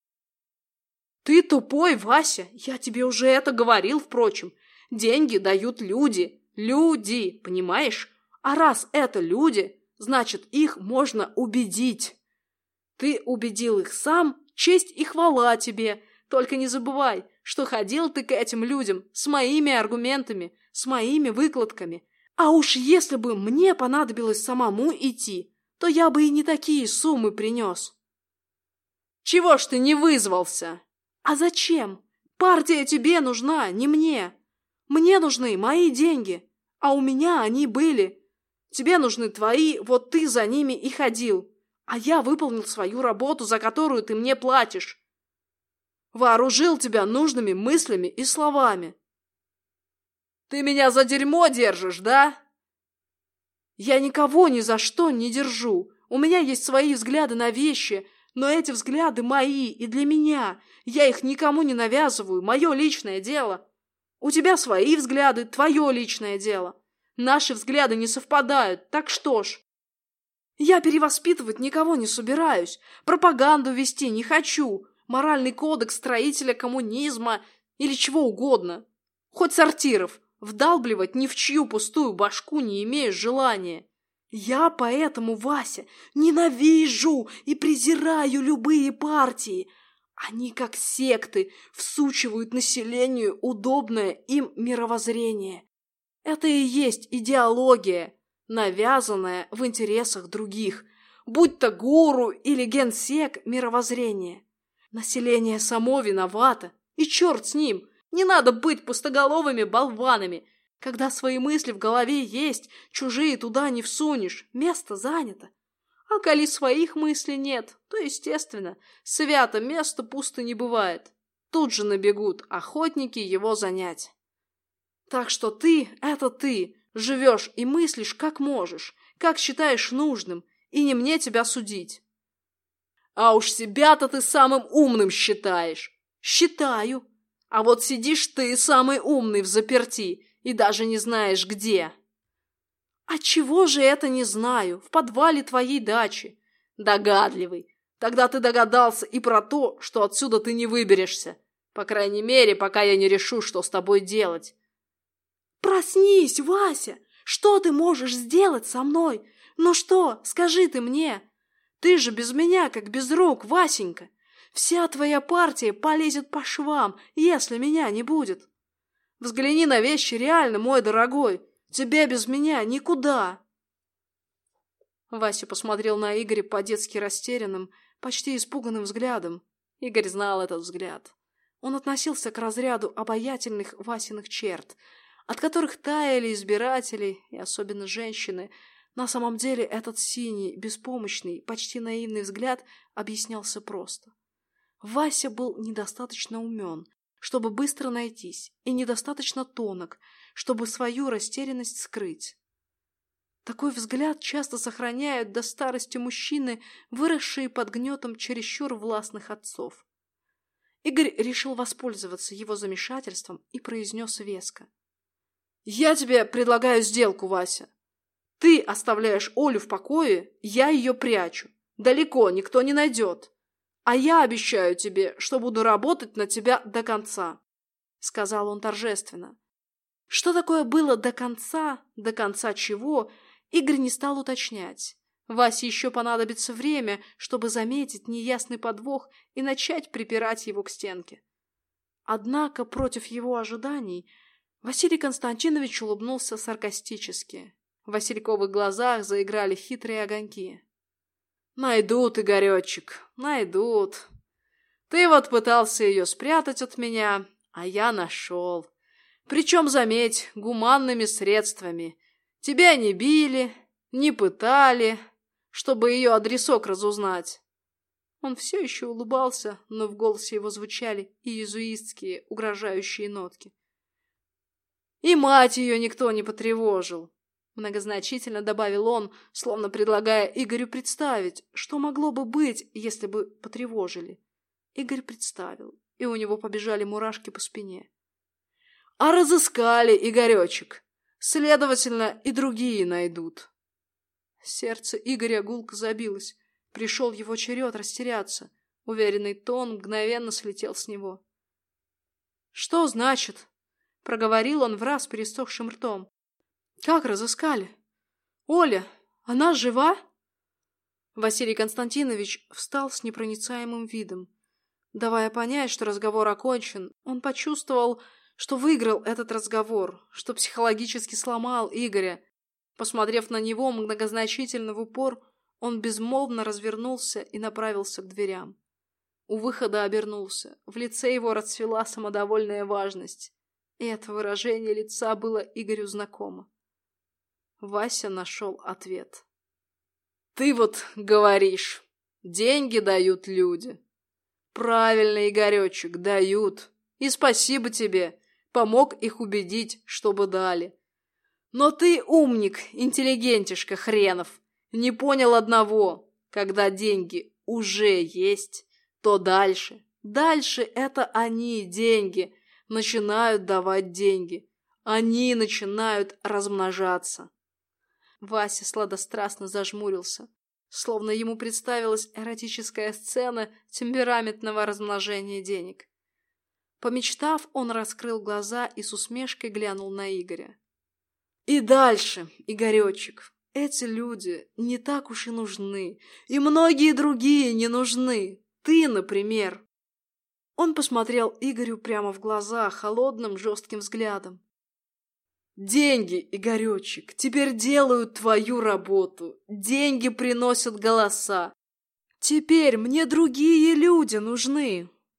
Ты тупой, Вася, я тебе уже это говорил, впрочем. Деньги дают люди. Люди, понимаешь? А раз это люди, значит, их можно убедить. Ты убедил их сам, честь и хвала тебе. Только не забывай, что ходил ты к этим людям с моими аргументами, с моими выкладками. А уж если бы мне понадобилось самому идти, то я бы и не такие суммы принес. Чего ж ты не вызвался? А зачем? Партия тебе нужна, не мне. Мне нужны мои деньги, а у меня они были. Тебе нужны твои, вот ты за ними и ходил. А я выполнил свою работу, за которую ты мне платишь. Вооружил тебя нужными мыслями и словами. Ты меня за дерьмо держишь, да? Я никого ни за что не держу. У меня есть свои взгляды на вещи, но эти взгляды мои и для меня. Я их никому не навязываю, мое личное дело. У тебя свои взгляды, твое личное дело. Наши взгляды не совпадают, так что ж? Я перевоспитывать никого не собираюсь, пропаганду вести не хочу, моральный кодекс строителя коммунизма или чего угодно. Хоть сортиров. Вдалбливать ни в чью пустую башку не имею желания. Я поэтому, Вася, ненавижу и презираю любые партии. Они, как секты, всучивают населению удобное им мировоззрение. Это и есть идеология, навязанная в интересах других, будь то гуру или генсек мировоззрения. Население само виновато, и черт с ним. Не надо быть пустоголовыми болванами. Когда свои мысли в голове есть, чужие туда не всунешь, место занято. А коли своих мыслей нет, то, естественно, свято место пусто не бывает. Тут же набегут охотники его занять. Так что ты — это ты, живешь и мыслишь как можешь, как считаешь нужным, и не мне тебя судить. А уж себя-то ты самым умным считаешь. Считаю. А вот сидишь ты самый умный взаперти и даже не знаешь где. А чего же это не знаю? В подвале твоей дачи. Догадливый. Тогда ты догадался и про то, что отсюда ты не выберешься. По крайней мере, пока я не решу, что с тобой делать. Проснись, Вася! Что ты можешь сделать со мной? Ну что, скажи ты мне. Ты же без меня, как без рук, Васенька. Вся твоя партия полезет по швам, если меня не будет. Взгляни на вещи реально, мой дорогой. Тебе без меня никуда. Вася посмотрел на Игоря по-детски растерянным, почти испуганным взглядом. Игорь знал этот взгляд. Он относился к разряду обаятельных Васиных черт, от которых таяли избиратели, и особенно женщины. На самом деле этот синий, беспомощный, почти наивный взгляд объяснялся просто. Вася был недостаточно умен, чтобы быстро найтись, и недостаточно тонок, чтобы свою растерянность скрыть. Такой взгляд часто сохраняют до старости мужчины, выросшие под гнетом чересчур властных отцов. Игорь решил воспользоваться его замешательством и произнес веско. «Я тебе предлагаю сделку, Вася. Ты оставляешь Олю в покое, я ее прячу. Далеко никто не найдет. А я обещаю тебе, что буду работать на тебя до конца», — сказал он торжественно. Что такое было до конца чего, Игорь не стал уточнять. Васе еще понадобится время, чтобы заметить неясный подвох и начать припирать его к стенке. Однако, против его ожиданий, Василий Константинович улыбнулся саркастически. В васильковых глазах заиграли хитрые огоньки. «Найдут, Игоречек, найдут. Ты вот пытался ее спрятать от меня, а я нашел. Причем, заметь, гуманными средствами. Тебя не били, не пытали, чтобы ее адресок разузнать». Он все еще улыбался, но в голосе его звучали иезуитские, угрожающие нотки. «И мать ее никто не потревожил», — многозначительно добавил он, словно предлагая Игорю представить, что могло бы быть, если бы потревожили. Игорь представил, и у него побежали мурашки по спине. «А разыскали, Игоречек. Следовательно, и другие найдут». Сердце Игоря гулко забилось. Пришел его черед растеряться. Уверенный тон мгновенно слетел с него. «Что значит?» — проговорил он враз пересохшим ртом. «Как разыскали? Оля, она жива?» Василий Константинович встал с непроницаемым видом. Давая понять, что разговор окончен, он почувствовал, что выиграл этот разговор, что психологически сломал Игоря. Посмотрев на него многозначительно в упор, он безмолвно развернулся и направился к дверям. У выхода обернулся. В лице его расцвела самодовольная важность. И это выражение лица было Игорю знакомо. Вася нашел ответ. «Ты вот говоришь, деньги дают люди». «Правильно, Игоречек, дают. И спасибо тебе, помог их убедить, чтобы дали. Но ты умник, интеллигентишка хренов. Не понял одного. Когда деньги уже есть, то дальше это они, деньги, начинают давать деньги. Они начинают размножаться». Вася сладострастно зажмурился, словно ему представилась эротическая сцена темпераментного размножения денег. Помечтав, он раскрыл глаза и с усмешкой глянул на Игоря. «И дальше, Игоречек, эти люди не так уж и нужны, и многие другие не нужны. Ты, например». Он посмотрел Игорю прямо в глаза холодным жестким взглядом. «Деньги, Игоречек, теперь делают твою работу. Деньги приносят голоса. Теперь мне другие люди нужны.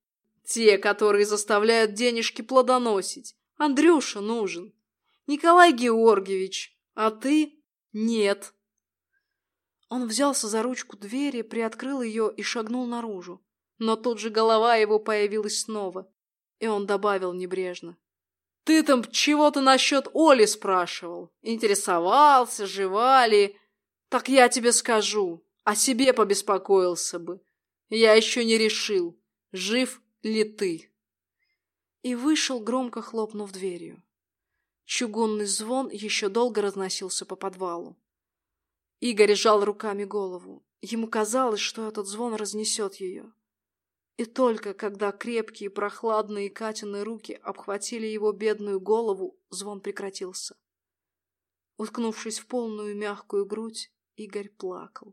Те, которые заставляют денежки плодоносить. Андрюша нужен. Николай Георгиевич. А ты? Нет. Он взялся за ручку двери, приоткрыл ее и шагнул наружу. Но тут же голова его появилась снова, и он добавил небрежно. Ты там чего-то насчет Оли спрашивал. Интересовался, жива ли. Так я тебе скажу, о себе побеспокоился бы. Я еще не решил, жив ли ты. И вышел, громко хлопнув дверью. Чугунный звон еще долго разносился по подвалу. Игорь сжал руками голову. Ему казалось, что этот звон разнесет ее. И только когда крепкие, прохладные Катины руки обхватили его бедную голову, звон прекратился. Уткнувшись в полную мягкую грудь, Игорь плакал.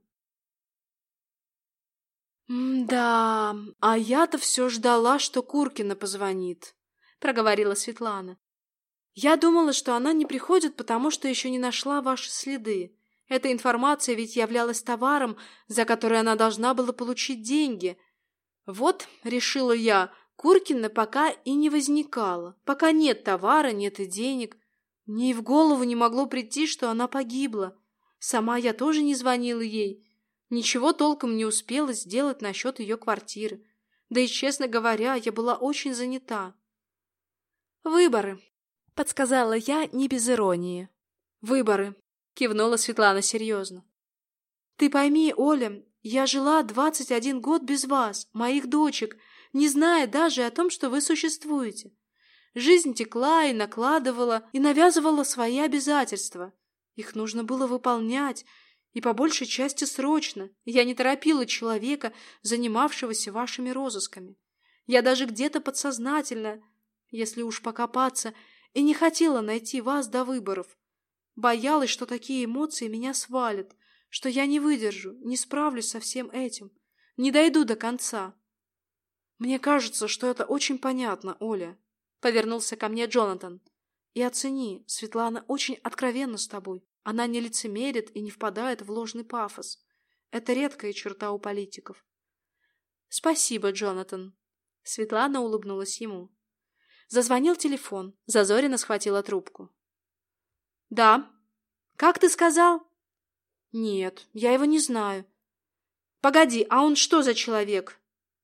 «Да, а я-то все ждала, что Куркина позвонит», — проговорила Светлана. «Я думала, что она не приходит, потому что еще не нашла ваши следы. Эта информация ведь являлась товаром, за который она должна была получить деньги. Вот, решила я, Куркина пока и не возникала. Пока нет товара, нет и денег. Мне и в голову не могло прийти, что она погибла. Сама я тоже не звонила ей. Ничего толком не успела сделать насчет ее квартиры. Да и, честно говоря, я была очень занята». «Выборы», — подсказала я не без иронии. «Выборы», — кивнула Светлана серьезно. «Ты пойми, Оля, я жила 21 год без вас, моих дочек, не зная даже о том, что вы существуете. Жизнь текла и накладывала, и навязывала свои обязательства. Их нужно было выполнять, и по большей части срочно. Я не торопила человека, занимавшегося вашими розысками. Я даже где-то подсознательно, если уж покопаться, и не хотела найти вас до выборов. Боялась, что такие эмоции меня свалят, что я не выдержу, не справлюсь со всем этим, не дойду до конца». «Мне кажется, что это очень понятно, Оля», — повернулся ко мне Джонатан. «И оцени, Светлана очень откровенна с тобой. Она не лицемерит и не впадает в ложный пафос. Это редкая черта у политиков». «Спасибо, Джонатан». Светлана улыбнулась ему. Зазвонил телефон. Зазорина схватила трубку. «Да. Как ты сказал?» «Нет, я его не знаю». «Погоди, а он что за человек?»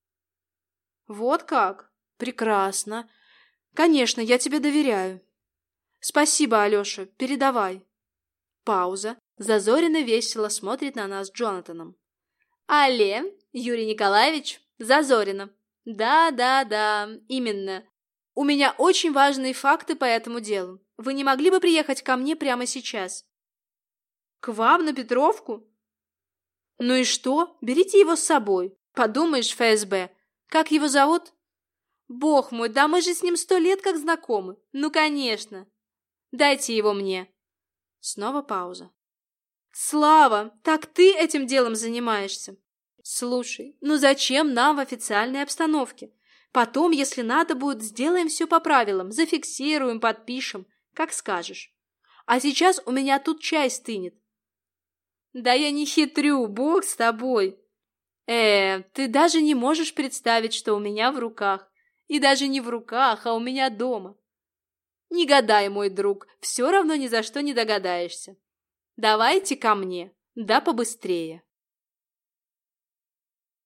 «Вот как? Прекрасно. Конечно, я тебе доверяю». «Спасибо, Алеша, передавай». Пауза. Зазорина весело смотрит на нас с Джонатаном. «Алле, Юрий Николаевич, Зазорина. Да, именно. У меня очень важные факты по этому делу. Вы не могли бы приехать ко мне прямо сейчас?» «К вам на Петровку?» «Ну и что? Берите его с собой. Подумаешь, ФСБ. Как его зовут?» «Бог мой, да мы же с ним 100 лет как знакомы. Ну, конечно. Дайте его мне». Снова пауза. «Слава, так ты этим делом занимаешься? Слушай, ну зачем нам в официальной обстановке? Потом, если надо будет, сделаем все по правилам, зафиксируем, подпишем, как скажешь. А сейчас у меня тут чай стынет». «Да я не хитрю, Бог с тобой. Ты даже не можешь представить, что у меня в руках. И даже не в руках, а у меня дома. Не гадай, мой друг, все равно ни за что не догадаешься. Давайте ко мне, да побыстрее».